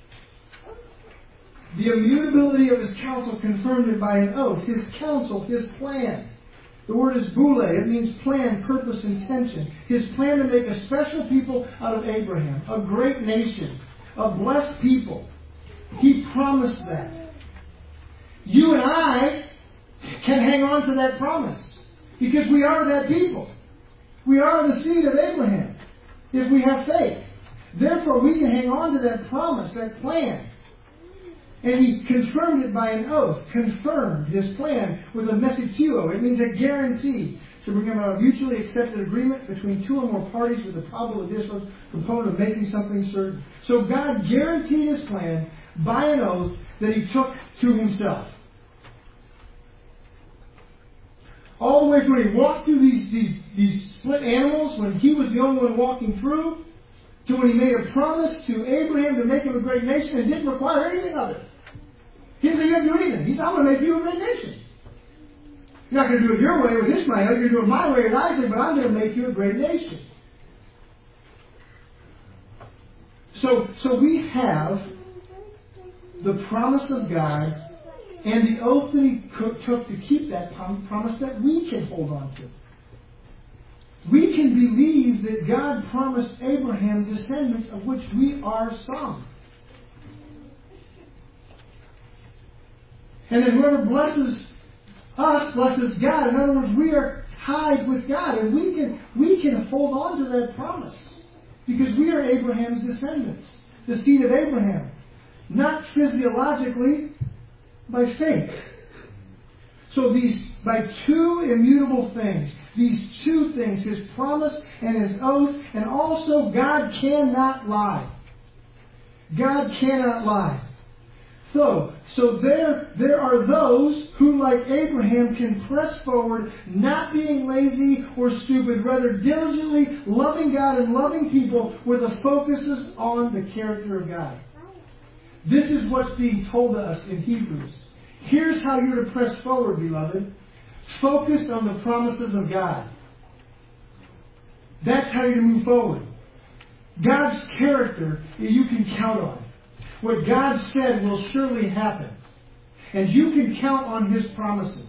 The immutability of His counsel confirmed it by an oath. His counsel, His plan. The word is boule. It means plan, purpose, intention. His plan to make a special people out of Abraham, a great nation, a blessed people. He promised that. You and I can hang on to that promise because we are that people. We are the seed of Abraham if we have faith. Therefore, we can hang on to that promise, that plan. And He confirmed it by an oath, confirmed His plan with a messitio. It means a guarantee to bring about a mutually accepted agreement between two or more parties with the probable additional component of making something certain. So God guaranteed His plan by an oath that He took to Himself. All the way from when He walked through these split animals, when He was the only one walking through, to when He made a promise to Abraham to make him a great nation and didn't require anything of it. He didn't say you have to do anything. He said, I'm going to make you a great nation. You're not going to do it your way with Ishmael. You're going to do it my way with Isaac, but I'm going to make you a great nation. So we have the promise of God and the oath that He took to keep that promise that we can hold on to. We can believe that God promised Abraham descendants of which we are some. And then whoever blesses us blesses God. In other words, we are tied with God, and we can hold on to that promise because we are Abraham's descendants, the seed of Abraham, not physiologically, by faith. So by two immutable things, these two things, His promise and His oath, and also God cannot lie. God cannot lie. So there are those who, like Abraham, can press forward, not being lazy or stupid, rather diligently loving God and loving people with a focus on the character of God. This is what's being told to us in Hebrews. Here's how you're to press forward, beloved. Focused on the promises of God. That's how you move forward. God's character you can count on. What God said will surely happen. And you can count on His promises.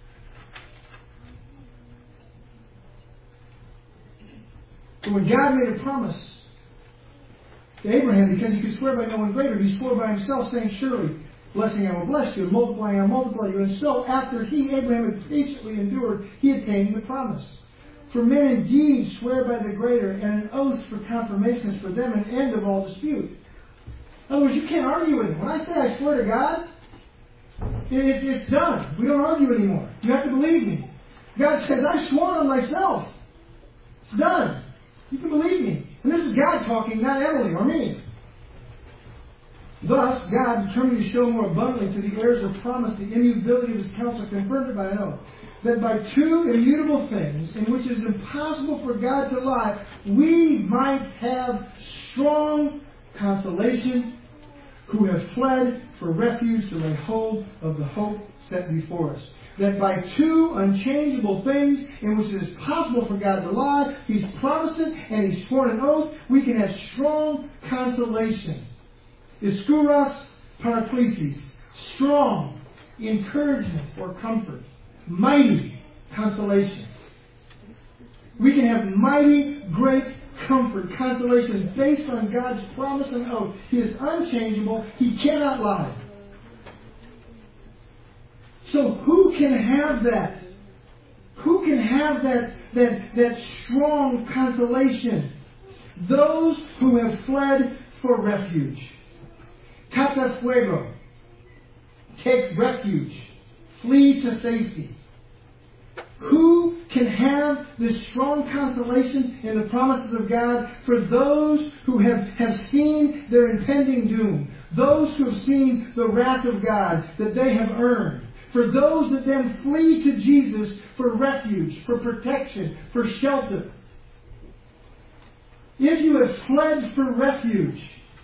But when God made a promise to Abraham, because He could swear by no one greater, He swore by Himself, saying, surely, blessing I will bless you, and multiplying I will multiply you. And so, after Abraham, had patiently endured, he attained the promise. For men indeed swear by the greater, and an oath for confirmation is for them an end of all dispute. In other words, you can't argue with him. When I say I swear to God, it's done. We don't argue anymore. You have to believe me. God says, I swore on myself. It's done. You can believe me. And this is God talking, not Emily or me. Thus, God, determined to show more abundantly to the heirs of promise the immutability of His counsel, confirmed it by an oath, that by two immutable things, in which it is impossible for God to lie, we might have strong consolation, who have fled for refuge to lay hold of the hope set before us. That by two unchangeable things, in which it is possible for God to lie, He's promised it and He's sworn an oath, we can have strong consolation. Iskouros paraklesis, strong encouragement or comfort, mighty consolation. We can have mighty, great comfort, consolation based on God's promise and oath. He is unchangeable. He cannot lie. So who can have that? Who can have that strong consolation? Those who have fled for refuge. Cata fuego. Take refuge. Flee to safety. Who can have this strong consolation in the promises of God for those who have seen their impending doom? Those who have seen the wrath of God that they have earned. For those that then flee to Jesus for refuge, for protection, for shelter. If you have fled for refuge,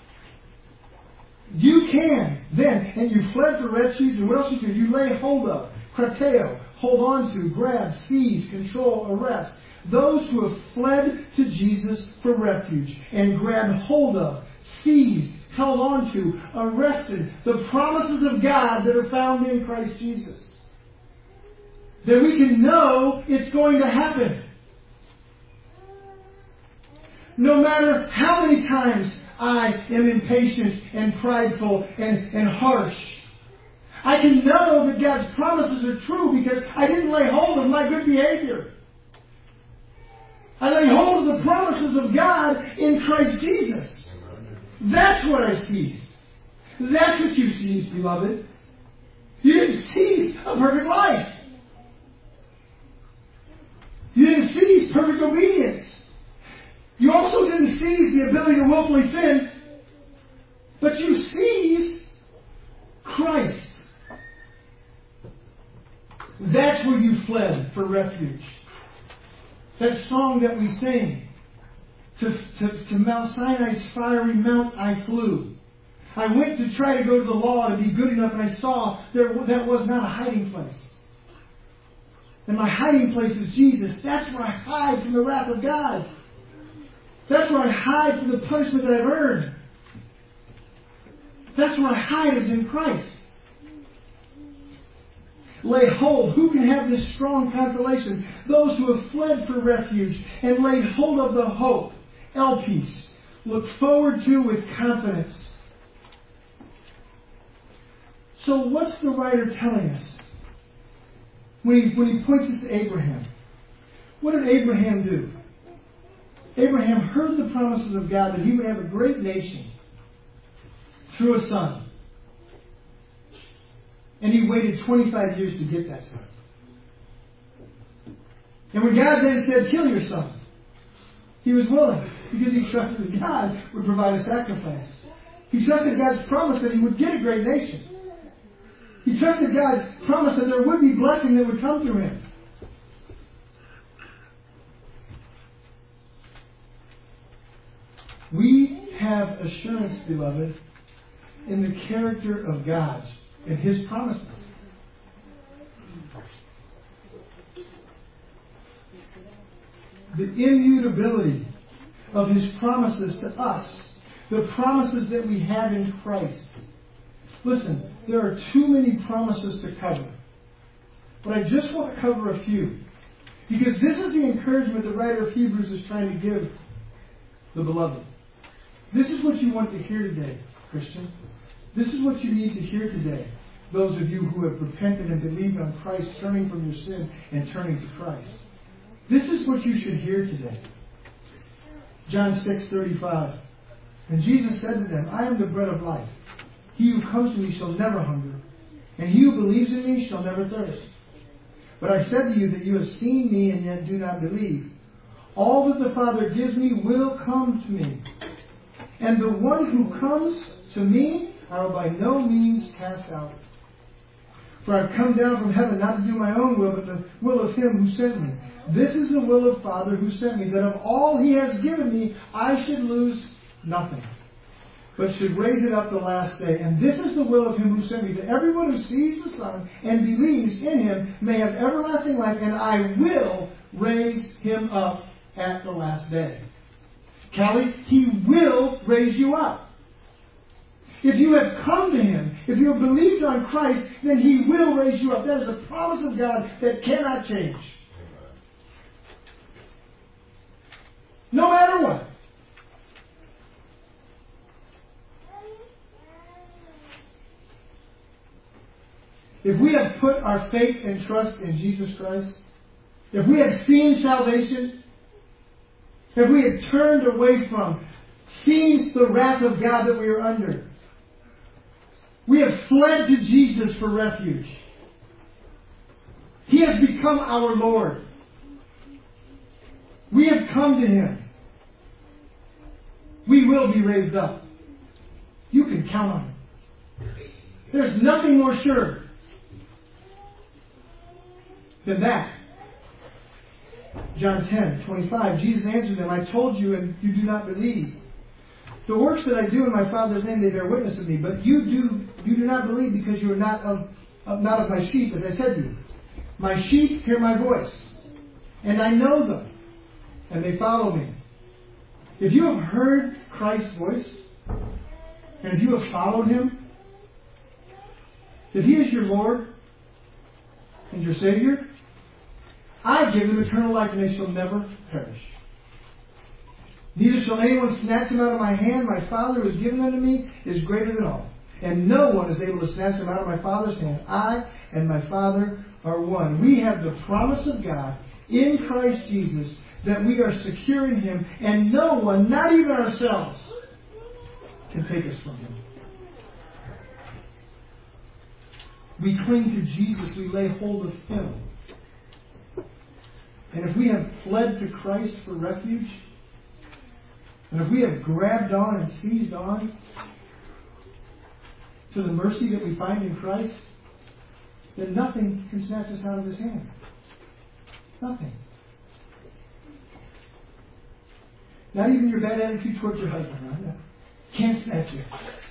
you can then, and you fled for refuge, and what else you do? You lay hold of, krateo, hold on to, grab, seize, control, arrest. Those who have fled to Jesus for refuge and grabbed hold of, seized, held on to, arrested the promises of God that are found in Christ Jesus. That we can know it's going to happen. No matter how many times I am impatient and prideful and harsh, I can know that God's promises are true because I didn't lay hold of my good behavior. I lay hold of the promises of God in Christ Jesus. That's what I seized. That's what you seized, beloved. You didn't seize a perfect life. You didn't seize perfect obedience. You also didn't seize the ability to willfully sin, but you seized Christ. That's where you fled for refuge. That song that we sing, to Mount Sinai's fiery mount I flew. I went to try to go to the law to be good enough, and I saw that was not a hiding place. And my hiding place is Jesus. That's where I hide from the wrath of God. That's where I hide from the punishment that I've earned. That's where I hide is in Christ. Lay hold. Who can have this strong consolation? Those who have fled for refuge and laid hold of the hope. Elpis. Look forward to with confidence. So what's the writer telling us? When he points us to Abraham. What did Abraham do? Abraham heard the promises of God that he would have a great nation through a son. And he waited 25 years to get that son. And when God then said, kill your son, he was willing because he trusted that God would provide a sacrifice. He trusted God's promise that he would get a great nation. He trusted God's promise that there would be blessing that would come through him. We have assurance, beloved, in the character of God and His promises. The immutability of His promises to us, the promises that we have in Christ. Listen, there are too many promises to cover. But I just want to cover a few. Because this is the encouragement the writer of Hebrews is trying to give the beloved. This is what you want to hear today, Christian. This is what you need to hear today. Those of you who have repented and believed on Christ, turning from your sin and turning to Christ. This is what you should hear today. John 6:35. And Jesus said to them, I am the bread of life. He who comes to me shall never hunger, and he who believes in me shall never thirst. But I said to you that you have seen me and yet do not believe. All that the Father gives me will come to me. And the one who comes to me, I will by no means cast out. For I have come down from heaven not to do my own will, but the will of Him who sent me. This is the will of Father who sent me, that of all He has given me, I should lose nothing, but should raise it up the last day. And this is the will of Him who sent me, that everyone who sees the Son and believes in Him may have everlasting life, and I will raise him up at the last day. Callie, He will raise you up. If you have come to Him, if you have believed on Christ, then He will raise you up. That is a promise of God that cannot change. No matter what. If we have put our faith and trust in Jesus Christ, if we have seen salvation, if we have turned away from, seen the wrath of God that we are under, we have fled to Jesus for refuge. He has become our Lord. We have come to Him. We will be raised up. You can count on it. There's nothing more sure than that. John 10:25. Jesus answered them, I told you and you do not believe. The works that I do in my Father's name, they bear witness of me. But you do not believe because you are not of my sheep, as I said to you. My sheep hear my voice, and I know them, and they follow me. If you have heard Christ's voice, and if you have followed Him, if He is your Lord and your Savior, I give them eternal life, and they shall never perish. Neither shall anyone snatch them out of my hand. My Father who has given them to me is greater than all. And no one is able to snatch them out of my Father's hand. I and my Father are one. We have the promise of God in Christ Jesus that we are secure in Him, and no one, not even ourselves, can take us from Him. We cling to Jesus. We lay hold of Him. And if we have fled to Christ for refuge, and if we have grabbed on and seized on to the mercy that we find in Christ, then nothing can snatch us out of His hand. Nothing. Not even your bad attitude towards your husband, right? Can't snatch you.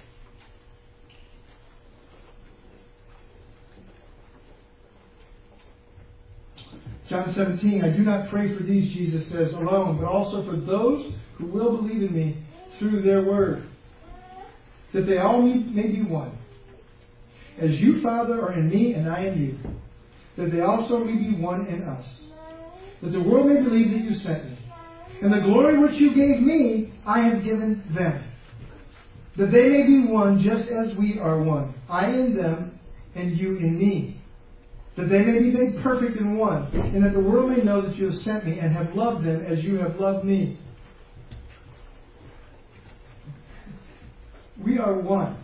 John 17, I do not pray for these, Jesus says, alone, but also for those who will believe in me through their word, that they all may be one. As you, Father, are in me and I in you, that they also may be one in us, that the world may believe that you sent me. And the glory which you gave me, I have given them, that they may be one just as we are one, I in them and you in me, that they may be made perfect in one, and that the world may know that you have sent me and have loved them as you have loved me. We are one.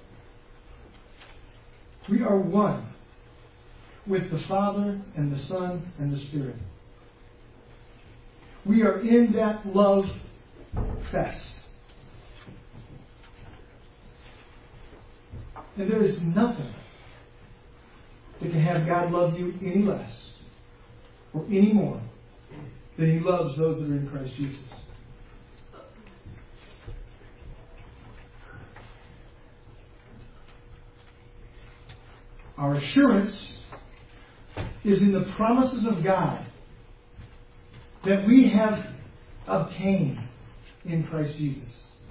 We are one with the Father and the Son and the Spirit. We are in that love fest. And there is nothing that can have God love you any less or any more than He loves those that are in Christ Jesus. Our assurance is in the promises of God that we have obtained in Christ Jesus.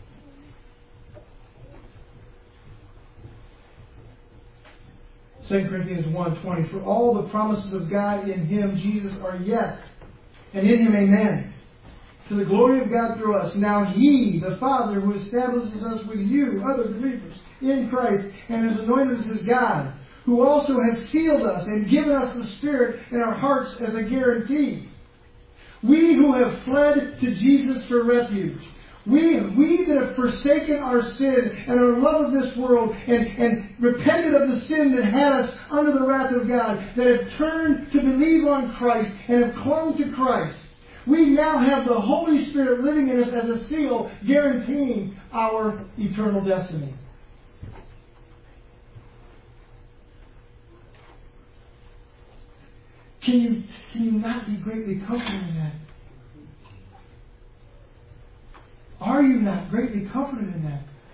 Second Corinthians 1:20, for all the promises of God in Him, Jesus, are yes, and in Him amen, to the glory of God through us. Now He, the Father, who establishes us with you, other believers, in Christ, and has anointed us as God, who also has sealed us and given us the Spirit in our hearts as a guarantee. We who have fled to Jesus for refuge, we that have forsaken our sin and our love of this world and repented of the sin that had us under the wrath of God, that have turned to believe on Christ and have clung to Christ, we now have the Holy Spirit living in us as a seal, guaranteeing our eternal destiny. Can you not be greatly comforted in that? Are you not greatly comforted in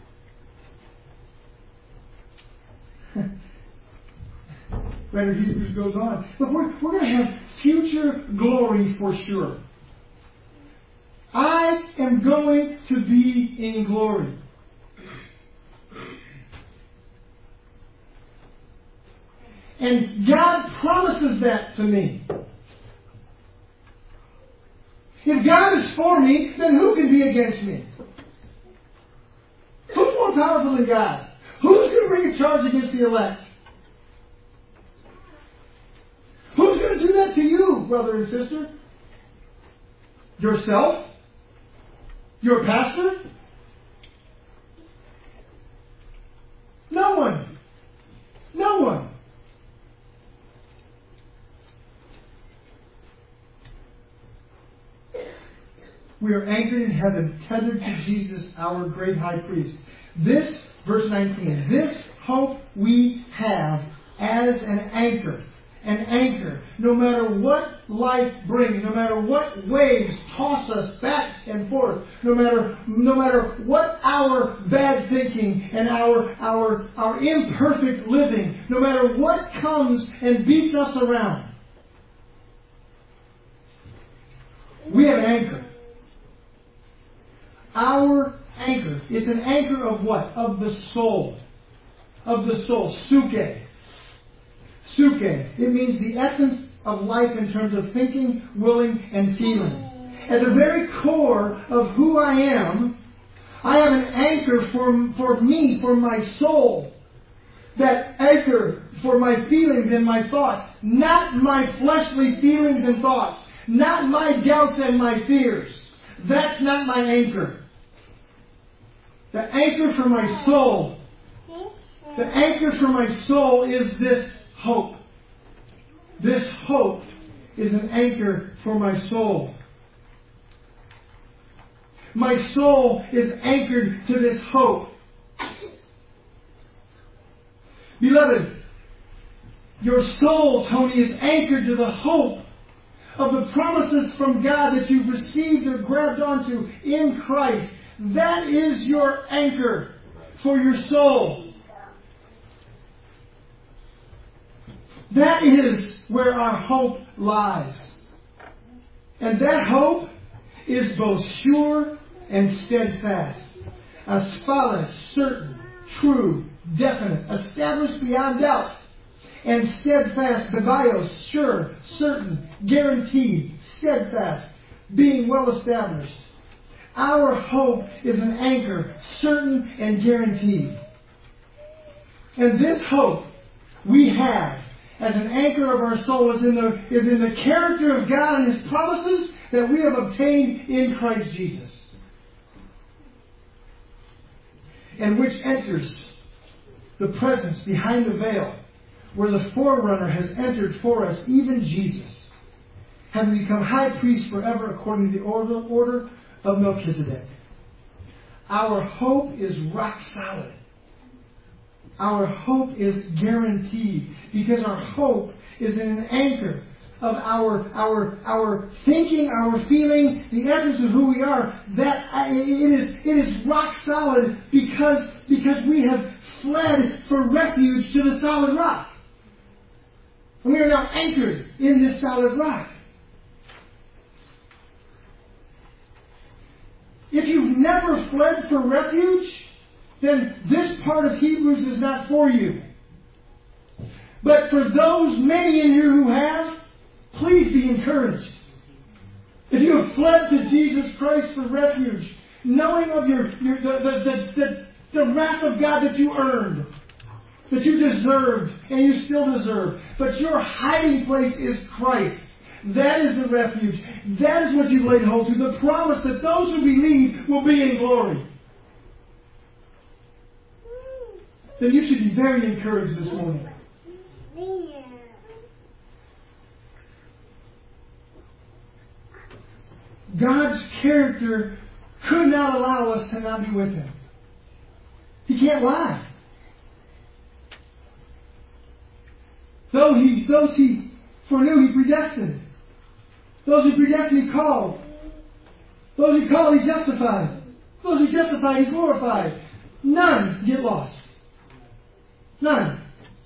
that? Writer Hebrews goes on. Look, we're going to have future glory for sure. I am going to be in glory. And God promises that to me. If God is for me, then who can be against me? Who's more powerful than God? Who's going to bring a charge against the elect? Who's going to do that to you, brother and sister? Yourself? Your pastor? No one. No one. We are anchored in heaven, tethered to Jesus, our great high priest. This, verse 19, this hope we have as an anchor. An anchor. No matter what life brings, no matter what waves toss us back and forth, no matter what our bad thinking and our imperfect living, no matter what comes and beats us around, we have an anchor. Our anchor. It's an anchor of what? Of the soul. Of the soul. Suke. Suke. It means the essence of life in terms of thinking, willing, and feeling. At the very core of who I am, I have an anchor for me, for my soul. That anchor for my feelings and my thoughts. Not my fleshly feelings and thoughts. Not my doubts and my fears. That's not my anchor. The anchor for my soul. The anchor for my soul is this hope. This hope is an anchor for my soul. My soul is anchored to this hope. Beloved, your soul, Tony, is anchored to the hope of the promises from God that you've received or grabbed onto in Christ. That is your anchor for your soul. That is where our hope lies. And that hope is both sure and steadfast. Asphalt, certain, true, definite, established beyond doubt. And steadfast, bios, sure, certain, guaranteed, steadfast, being well established. Our hope is an anchor, certain and guaranteed. And this hope we have as an anchor of our soul is in the character of God and His promises that we have obtained in Christ Jesus. And which enters the presence behind the veil, where the forerunner has entered for us, even Jesus, having become high priest forever according to the order of Melchizedek. Our hope is rock solid. Our hope is guaranteed, because our hope is an anchor of our thinking, our feeling, the essence of who we are. That it is rock solid because we have fled for refuge to the solid rock. And we are now anchored in this solid rock. If you've never fled for refuge, then this part of Hebrews is not for you. But for those many in you who have, please be encouraged. If you have fled to Jesus Christ for refuge, knowing of the wrath of God that you earned, that you deserved, and you still deserve, but your hiding place is Christ. That is the refuge. That is what you've laid hold to. The promise that those who believe will be in glory. Then you should be very encouraged this morning. God's character could not allow us to not be with Him. He can't lie. Those He foreknew, He predestined. Those He predestined, He called. Those He called, He justified. Those He justified, He glorified. None get lost. None.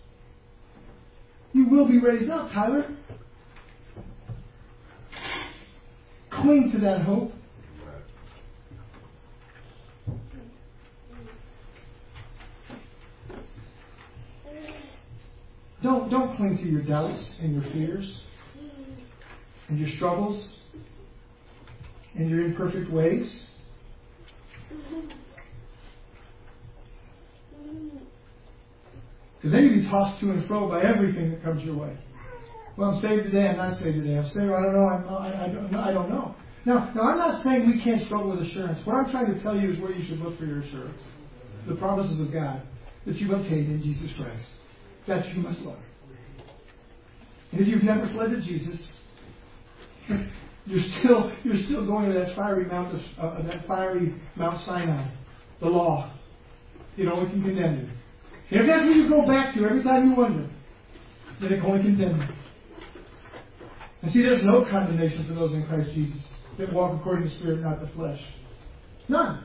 You will be raised up, Tyler. Cling to that hope. Don't cling to your doubts and your fears and your struggles and your imperfect ways. Because then you be tossed to and fro by everything that comes your way. Well, I'm saved today, I'm not saved today. I'm saved, I don't know, I don't know. Now, I'm not saying we can't struggle with assurance. What I'm trying to tell you is where you should look for your assurance. The promises of God that you've obtained in Jesus Christ. That you must love. And if you've never fled to Jesus, you're still going to that fiery Mount Sinai, the law. It only can condemn you. And if that's what you go back to every time you wonder, then it can only condemn you. And see, there's no condemnation for those in Christ Jesus that walk according to the Spirit, not the flesh. None.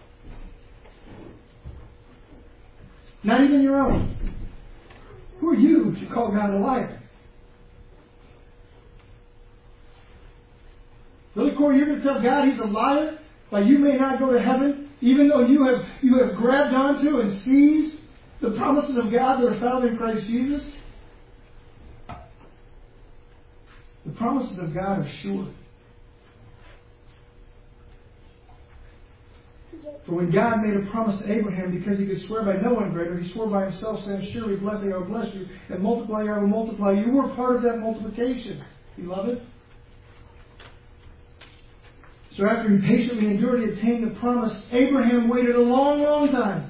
Not even your own. Who are you to call God a liar? Really, Corey, you're going to tell God He's a liar? Like you may not go to heaven, even though you have grabbed onto and seized the promises of God that are found in Christ Jesus? The promises of God are sure. For when God made a promise to Abraham, because He could swear by no one greater, He swore by Himself, saying, surely blessing I will bless you, and multiply I will multiply you. You were part of that multiplication, beloved. So after he patiently endured, he obtained the promise. Abraham waited a long, long time.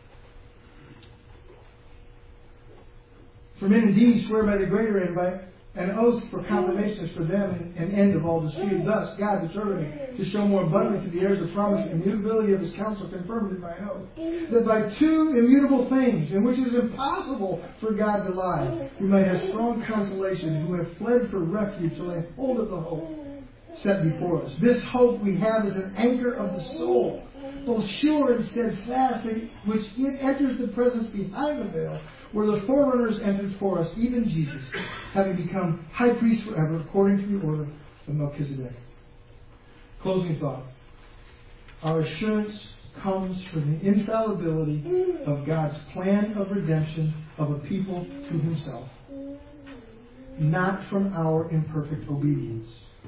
For men indeed swear by the greater, and by an oath for confirmation is for them an end of all dispute. Thus, God determining to show more abundantly to the heirs of promise the immutability of His counsel, confirmed it by an oath, that by two immutable things, in which it is impossible for God to lie, we might have strong consolation, who have fled for refuge to lay hold of the hope set before us. This hope we have is an anchor of the soul, both sure and steadfast, which it enters the presence behind the veil, where the forerunners entered for us, even Jesus, having become high priest forever, according to the order of Melchizedek. Closing thought. Our assurance comes from the infallibility of God's plan of redemption of a people to Himself, not from our imperfect obedience.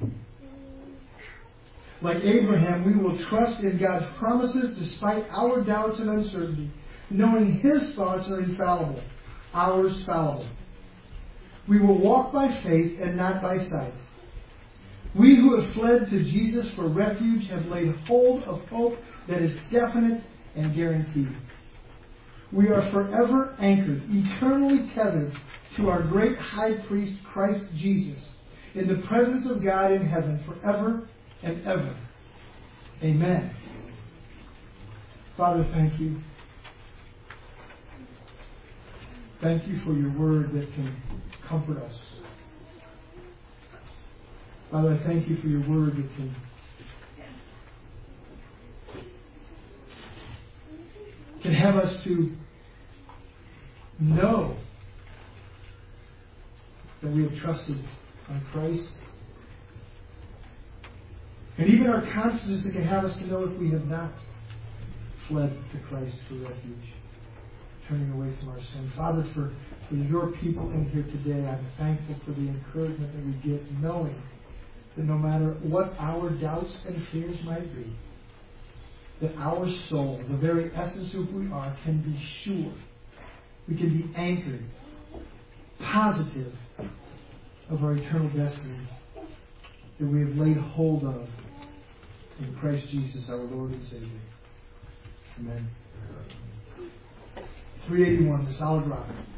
Like Abraham, we will trust in God's promises despite our doubts and uncertainty, knowing His thoughts are infallible, ours fallible. We will walk by faith and not by sight. We who have fled to Jesus for refuge have laid hold of hope that is definite and guaranteed. We are forever anchored, eternally tethered to our great high priest, Christ Jesus, in the presence of God in heaven forever and ever. Amen. Father, thank you. Thank you for your word that can comfort us. Father, I thank you for your word that can have us to know that we have trusted on Christ. And even our consciences that can have us to know if we have not fled to Christ for refuge, turning away from our sin. Father, for your people in here today, I'm thankful for the encouragement that we get, knowing that no matter what our doubts and fears might be, that our soul, the very essence of who we are, can be sure. We can be anchored, positive of our eternal destiny that we have laid hold of in Christ Jesus, our Lord and Savior. Amen. 381, the solid rock.